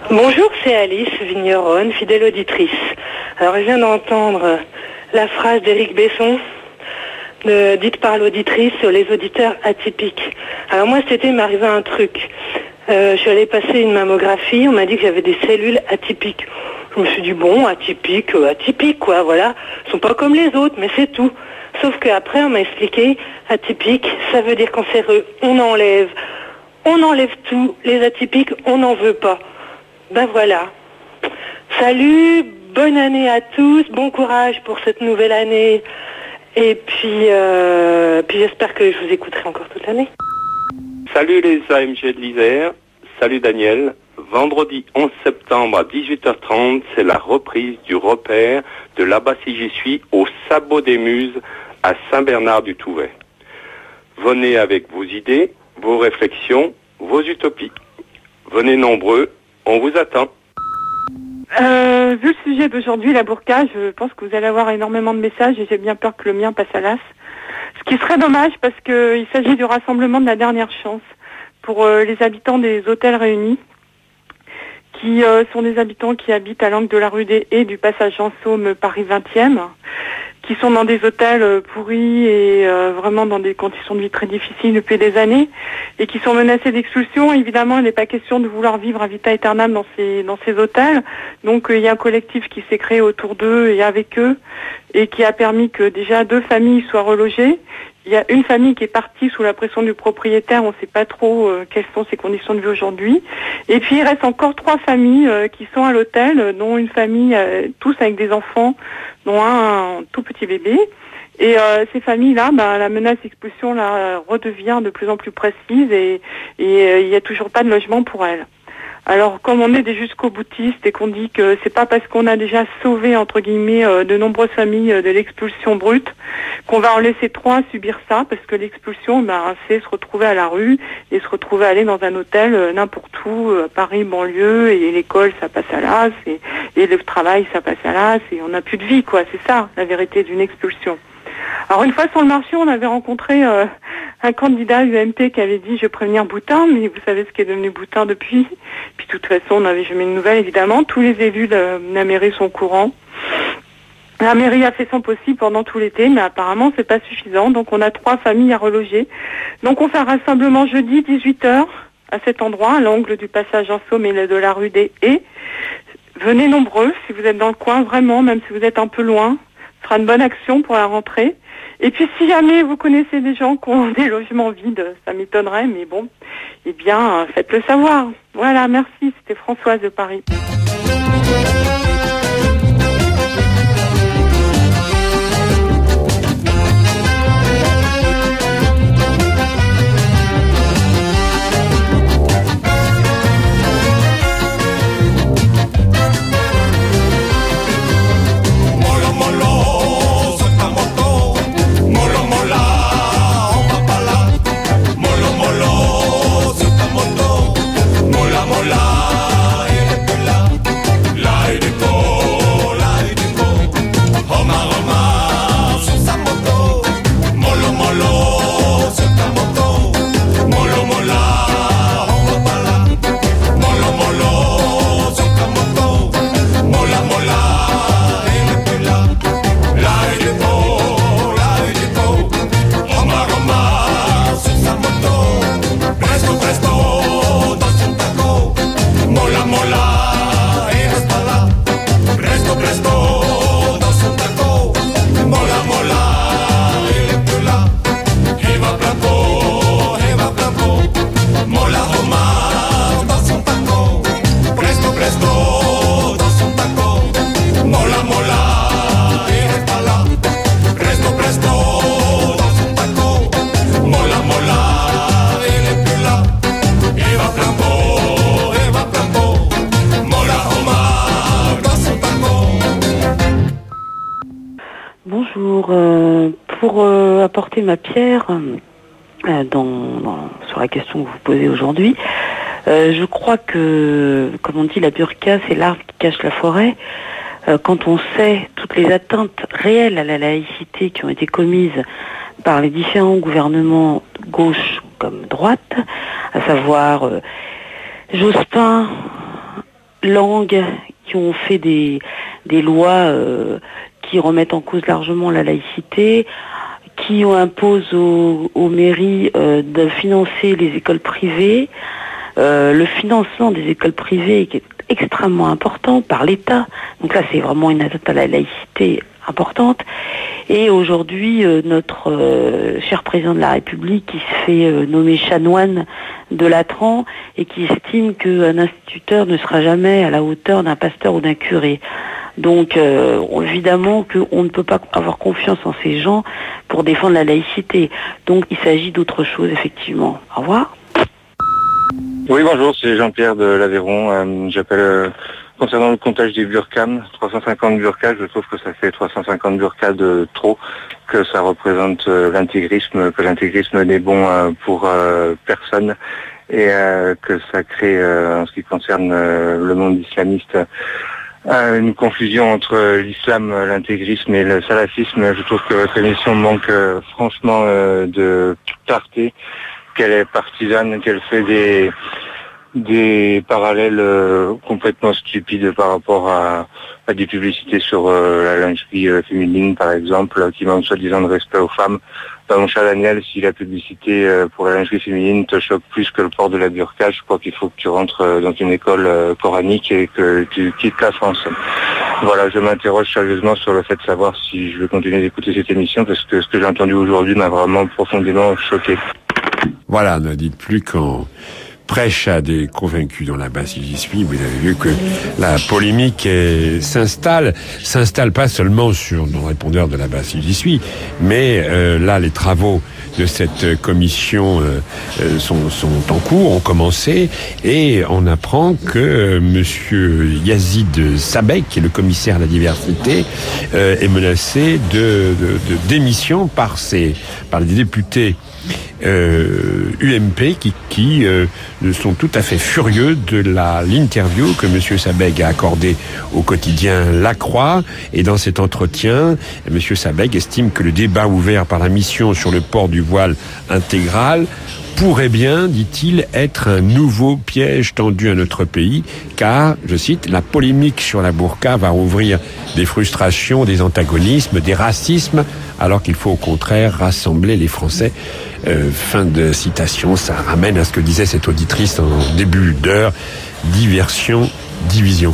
Bonjour, c'est Alice, vigneronne, fidèle auditrice. Alors, je viens d'entendre la phrase d'Éric Besson, de, dite par l'auditrice sur les auditeurs atypiques. Alors moi, cet été, il m'est arrivé un truc. Euh, je suis allée passer une mammographie, on m'a dit que j'avais des cellules atypiques. Je me suis dit, bon, atypique, euh, atypique, quoi, voilà. Ils sont pas comme les autres, mais c'est tout. Sauf qu'après, on m'a expliqué, atypique, ça veut dire cancéreux. On enlève. On enlève tout. Les atypiques, on n'en veut pas. Ben voilà. Salut, bonne année à tous, bon courage pour cette nouvelle année. Et puis, euh, puis j'espère que je vous écouterai encore toute l'année. Salut les A M G de l'Isère, salut Daniel. Vendredi onze septembre à dix-huit heures trente, c'est la reprise du repère de Là-bas si j'y suis au Sabot des Muses à Saint-Bernard-du-Touvet. Venez avec vos idées, vos réflexions, vos utopies. Venez nombreux, on vous attend. Euh, vu le sujet d'aujourd'hui, la burqa, je pense que vous allez avoir énormément de messages et j'ai bien peur que le mien passe à l'as. Ce qui serait dommage parce qu'il s'agit du rassemblement de la dernière chance pour euh, les habitants des hôtels réunis, qui euh, sont des habitants qui habitent à l'angle de la rue des Haies du passage Jean Saume Paris vingtième, qui sont dans des hôtels euh, pourris et euh, vraiment dans des conditions de vie très difficiles depuis des années et qui sont menacés d'expulsion. Évidemment, il n'est pas question de vouloir vivre à vita aeternam dans ces dans ces hôtels. Donc, euh, il y a un collectif qui s'est créé autour d'eux et avec eux et qui a permis que déjà deux familles soient relogées. Il y a une famille qui est partie sous la pression du propriétaire, on ne sait pas trop euh, quelles sont ses conditions de vie aujourd'hui. Et puis il reste encore trois familles euh, qui sont à l'hôtel, dont une famille, euh, tous avec des enfants, dont un, un tout petit bébé. Et euh, ces familles-là, bah, la menace d'expulsion là, redevient de plus en plus précise et il euh, n'y a toujours pas de logement pour elles. Alors, comme on est des jusqu'au-boutistes et qu'on dit que c'est pas parce qu'on a déjà sauvé, entre guillemets, euh, de nombreuses familles euh, de l'expulsion brute qu'on va en laisser trois subir ça, parce que l'expulsion, ben, c'est se retrouver à la rue et se retrouver à aller dans un hôtel euh, n'importe où, euh, Paris, banlieue, et l'école, ça passe à l'as, et, et le travail, ça passe à l'as, et on n'a plus de vie, quoi. C'est ça, la vérité d'une expulsion. Alors une fois sur le marché, on avait rencontré euh, un candidat U M P qui avait dit « je vais prévenir Boutin », mais vous savez ce qui est devenu Boutin depuis. Puis de toute façon, on n'avait jamais de nouvelles, évidemment. Tous les élus de la mairie sont au courant. La mairie a fait son possible pendant tout l'été, mais apparemment, c'est pas suffisant. Donc on a trois familles à reloger. Donc on fait un rassemblement jeudi, dix-huit heures, à cet endroit, à l'angle du passage Jean Saume et de la rue des Haies. Venez nombreux, si vous êtes dans le coin, vraiment, même si vous êtes un peu loin. Ce sera une bonne action pour la rentrée. Et puis si jamais vous connaissez des gens qui ont des logements vides, ça m'étonnerait, mais bon, eh bien, faites-le savoir. Voilà, merci, c'était Françoise de Paris. Apporter ma pierre euh, dans, dans, sur la question que vous posez aujourd'hui. Euh, je crois que, comme on dit, la burqa, c'est l'arbre qui cache la forêt. Euh, quand on sait toutes les atteintes réelles à la laïcité qui ont été commises par les différents gouvernements gauche comme droite, à savoir euh, Jospin, langues qui ont fait des, des lois euh, qui remettent en cause largement la laïcité, qui imposent aux, aux mairies euh, de financer les écoles privées. Euh, le financement des écoles privées qui est extrêmement important par l'État. Donc là, c'est vraiment une atteinte à la laïcité importante. Et aujourd'hui, euh, notre euh, cher président de la République qui se fait euh, nommer chanoine de Latran et qui estime qu'un instituteur ne sera jamais à la hauteur d'un pasteur ou d'un curé. Donc euh, évidemment qu'on ne peut pas avoir confiance en ces gens pour défendre la laïcité. Donc il s'agit d'autre chose, effectivement. Au revoir. Oui, bonjour, c'est Jean-Pierre de l'Aveyron. Euh, J'appelle euh, concernant le comptage des burkams. trois cent cinquante burkas, je trouve que ça fait trois cent cinquante burkas de trop, que ça représente euh, l'intégrisme, que l'intégrisme n'est bon euh, pour euh, personne et euh, que ça crée, euh, en ce qui concerne euh, le monde islamiste, euh, une confusion entre l'islam, l'intégrisme et le salafisme. Je trouve que votre émission manque euh, franchement euh, de clarté, qu'elle est partisane, qu'elle fait des des parallèles euh, complètement stupides par rapport à, à des publicités sur euh, la lingerie euh, féminine, par exemple, qui manquent soi-disant de respect aux femmes. Bah, mon cher Daniel, si la publicité euh, pour la lingerie féminine te choque plus que le port de la burqa, je crois qu'il faut que tu rentres euh, dans une école euh, coranique et que tu quittes la France. Voilà, je m'interroge sérieusement sur le fait de savoir si je vais continuer d'écouter cette émission, parce que ce que j'ai entendu aujourd'hui m'a vraiment profondément choqué. Voilà, ne dites plus qu'on prêche à des convaincus dans la basse, j'y suis. Vous avez vu que la polémique est, s'installe, s'installe pas seulement sur nos répondeurs de la basse, j'y suis, mais euh, là, les travaux de cette commission euh, sont, sont en cours, ont commencé, et on apprend que euh, Monsieur Yazid Sabek, qui est le commissaire à la diversité, euh, est menacé de, de, de démission par ses, par les députés Euh, U M P qui, qui euh, sont tout à fait furieux de la l'interview que Monsieur Sabeg a accordée au quotidien La Croix. Et dans cet entretien, Monsieur Sabeg estime que le débat ouvert par la mission sur le port du voile intégral pourrait bien, dit-il, être un nouveau piège tendu à notre pays, car, je cite, la polémique sur la burqa va ouvrir des frustrations, des antagonismes, des racismes, alors qu'il faut au contraire rassembler les Français. Euh, fin de citation, ça ramène à ce que disait cette auditrice en début d'heure, diversion, division.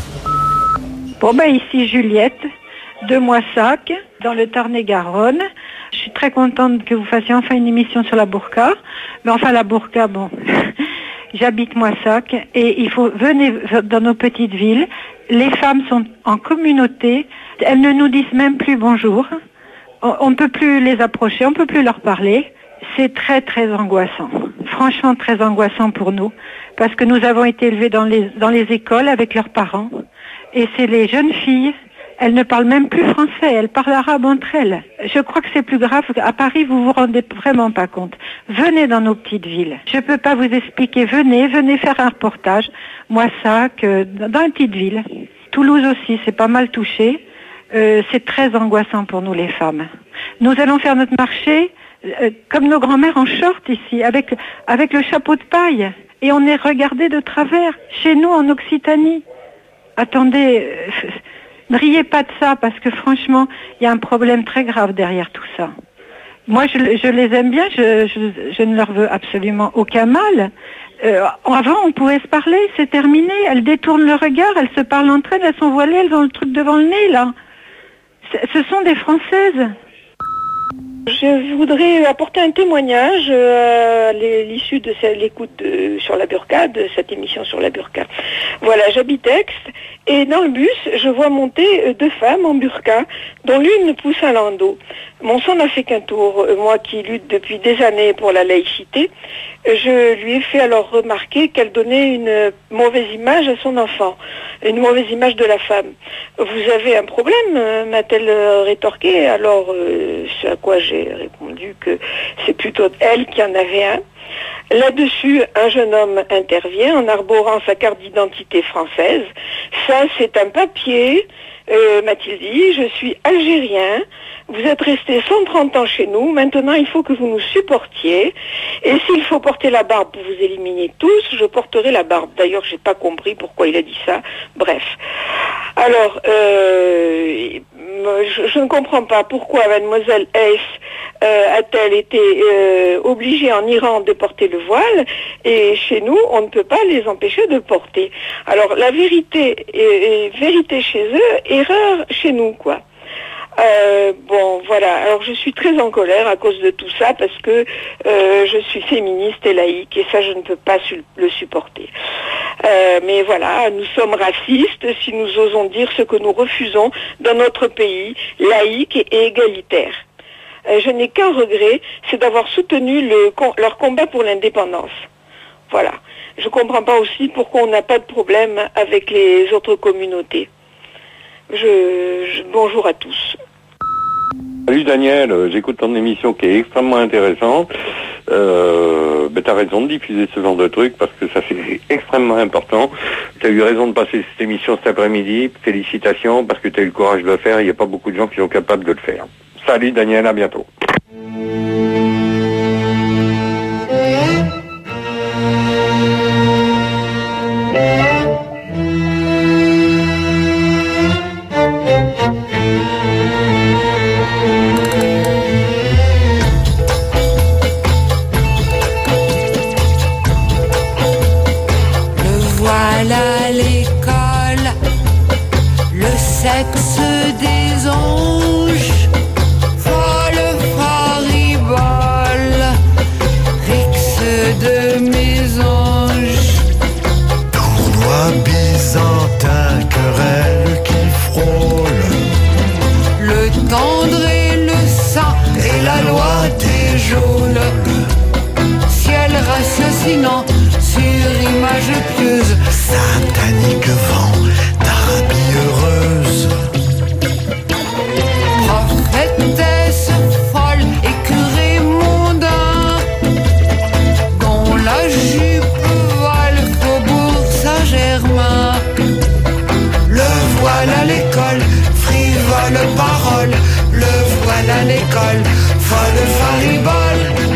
Bon ben ici Juliette, de Moissac, dans le Tarn-et-Garonne. Je suis très contente que vous fassiez enfin une émission sur la burqa. Mais enfin la burqa, bon, j'habite Moissac et il faut venez dans nos petites villes. Les femmes sont en communauté, elles ne nous disent même plus bonjour. On ne peut plus les approcher, on ne peut plus leur parler. C'est très très angoissant, franchement très angoissant pour nous, parce que nous avons été élevés dans les, dans les écoles avec leurs parents, et c'est les jeunes filles, elles ne parlent même plus français, elles parlent arabe entre elles. Je crois que c'est plus grave, à Paris vous vous rendez vraiment pas compte. Venez dans nos petites villes, je peux pas vous expliquer, venez, venez faire un reportage, Moissac, euh, dans une petite ville. Toulouse aussi, c'est pas mal touché, euh, c'est très angoissant pour nous les femmes. Nous allons faire notre marché, Euh, comme nos grands-mères en short ici, avec, avec le chapeau de paille. Et on est regardé de travers, chez nous en Occitanie. Attendez, euh, ne riez pas de ça, parce que franchement, il y a un problème très grave derrière tout ça. Moi, je, je les aime bien, je, je, je ne leur veux absolument aucun mal. Euh, avant, on pouvait se parler, c'est terminé. Elles détournent le regard, elles se parlent entre elles, elles sont voilées, elles ont le truc devant le nez, là. Ce sont des Françaises. Je voudrais apporter un témoignage euh, à l'issue de l'écoute de, sur la burqa, de cette émission sur la burqa. Voilà, j'habite Aix et dans le bus, je vois monter deux femmes en burqa, dont l'une pousse un landau. Mon sang n'a fait qu'un tour. Moi qui lutte depuis des années pour la laïcité, je lui ai fait alors remarquer qu'elle donnait une mauvaise image à son enfant, une mauvaise image de la femme. Vous avez un problème, m'a-t-elle rétorqué. Alors, euh, ce à quoi j'ai répondu que c'est plutôt elle qui en avait un. Là-dessus, un jeune homme intervient en arborant sa carte d'identité française. Ça, c'est un papier, euh, m'a-t-il dit, je suis algérien. Vous êtes resté cent trente ans chez nous, maintenant il faut que vous nous supportiez, et s'il faut porter la barbe pour vous éliminer tous, je porterai la barbe. D'ailleurs, j'ai pas compris pourquoi il a dit ça. Bref. Alors, euh, je, je ne comprends pas pourquoi mademoiselle S euh, a-t-elle été euh, obligée en Iran de porter le voile, et chez nous, on ne peut pas les empêcher de le porter. Alors, la vérité est, est vérité chez eux, erreur chez nous, quoi. Euh, bon, voilà. Alors, je suis très en colère à cause de tout ça parce que euh, je suis féministe et laïque et ça, je ne peux pas su- le supporter. Euh, mais voilà, nous sommes racistes si nous osons dire ce que nous refusons dans notre pays laïque et égalitaire. Euh, je n'ai qu'un regret, c'est d'avoir soutenu le, leur combat pour l'indépendance. Voilà. Je comprends pas aussi pourquoi on n'a pas de problème avec les autres communautés. Je, je, bonjour à tous. Salut Daniel, euh, j'écoute ton émission qui est extrêmement intéressante. Euh, ben t'as raison de diffuser ce genre de trucs parce que ça c'est extrêmement important. T'as eu raison de passer cette émission cet après-midi. Félicitations parce que t'as eu le courage de le faire. Il n'y a pas beaucoup de gens qui sont capables de le faire. Salut Daniel, à bientôt. À l'école, le sexe des anges, folle faribole, rixe de mes anges. Tournoi byzantin, querelle qui frôle, le tendre et le saint et la loi des geôles, ciel ratiocinant sur image pieuse, satanique vent d'Arabie heureuse, prophétesse folle et curé mondain, dont la jupe vole faubourg Saint-Germain. Le voile à l'école, frivole parole, le voile à l'école, folle faribole.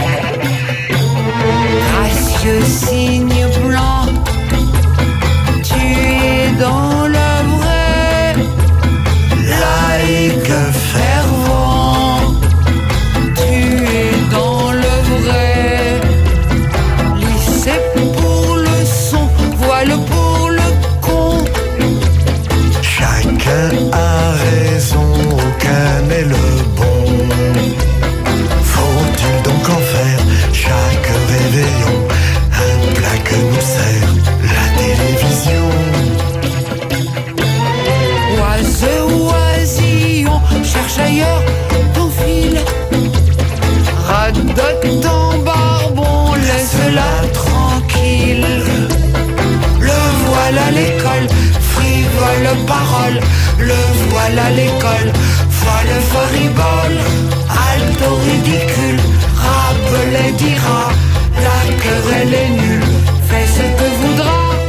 Gracieux signe blanc, tu es dans le vrai, laïque fervent, tu es dans le vrai. Lycée pour le son, voile pour le con. Chacun a raison, aucun n'est le bon. Faut-il donc en faire chaque réveillon un plat que nous sert la télévision? Oiseux, oisillon, cherche ailleurs ton fil. Radote en barbon, laisse-la tranquille. Le voile à l'école, frivole parole, le voile à l'école, folle faribole, alto ridicule, rappelez dira, la querelle est nulle, fais ce que voudra.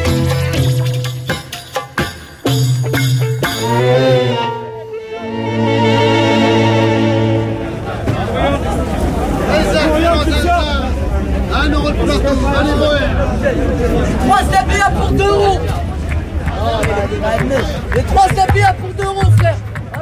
Trois stabila pour deux euros. Les trois stabila pour deux euros, frère.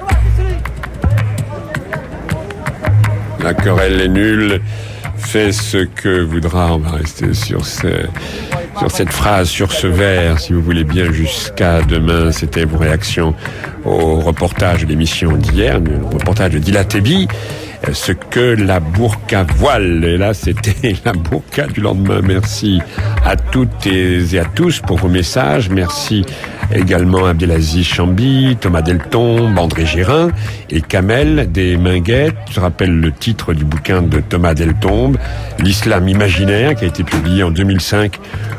La querelle est nulle. Fais ce que voudra. On va rester sur, ce, sur cette phrase, sur ce vers, si vous voulez bien, jusqu'à demain. C'était vos réactions au reportage de l'émission d'hier, le reportage de Dila Tebi. Ce que la burqa voile. Et là, c'était la burqa du lendemain. Merci à toutes et à tous pour vos messages. Merci également à Abdelaziz Chambi, Thomas Deltombe, André Gérin et Kamel des Minguettes. Je rappelle le titre du bouquin de Thomas Deltombe, L'Islam imaginaire, qui a été publié en deux mille cinq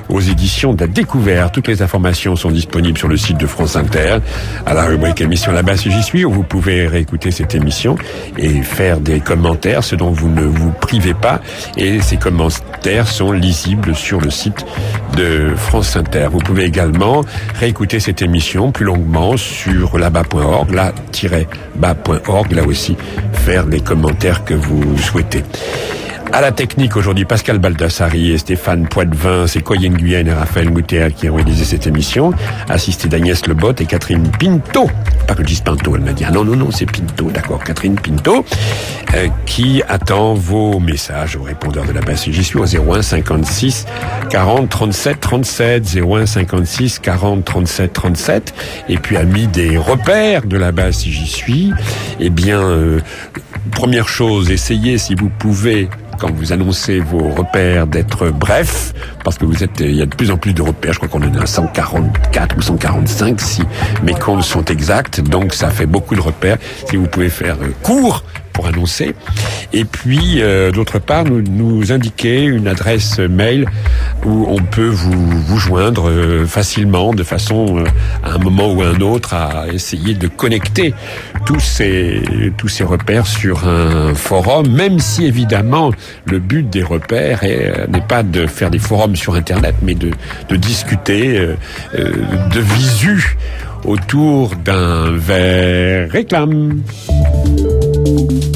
aux éditions de la Découverte. Toutes les informations sont disponibles sur le site de France Inter, à la rubrique émission Là-bas si j'y suis, où vous pouvez réécouter cette émission et faire des commentaires, ce dont vous ne vous privez pas. Et ces commentaires sont lisibles sur le site de France Inter. Vous pouvez également réécouter cette émission plus longuement sur là-bas point org, là-bas point org, là aussi faire les commentaires que vous souhaitez. À la technique aujourd'hui, Pascal Baldassari et Stéphane Poitvin, c'est Coyen Guyenne et Raphaël Moutéa qui ont réalisé cette émission, assisté d'Agnès Lebotte et Catherine Pinto. Pas que je dise Pinto, elle m'a dit. Ah non, non, non, c'est Pinto, d'accord, Catherine Pinto, euh, qui attend vos messages au répondeur de la base. J'y suis au zéro un cinquante-six quarante trente-sept trente-sept, zéro un cinquante-six quarante trente-sept trente-sept. Et puis, amis des repères de la base, si j'y suis, eh bien, euh, première chose, essayez si vous pouvez, quand vous annoncez vos repères, d'être bref, parce que vous êtes, il y a de plus en plus de repères, je crois qu'on en a cent quarante-quatre ou cent quarante-cinq si mes comptes sont exacts, donc ça fait beaucoup de repères. Si vous pouvez faire court pour annoncer, et puis euh, d'autre part nous, nous indiquer une adresse mail où on peut vous, vous joindre euh, facilement, de façon euh, à un moment ou à un autre à essayer de connecter tous ces tous ces repères sur un forum, même si évidemment le but des repères est, n'est pas de faire des forums sur Internet, mais de, de discuter euh, euh, de visu autour d'un verre réclame.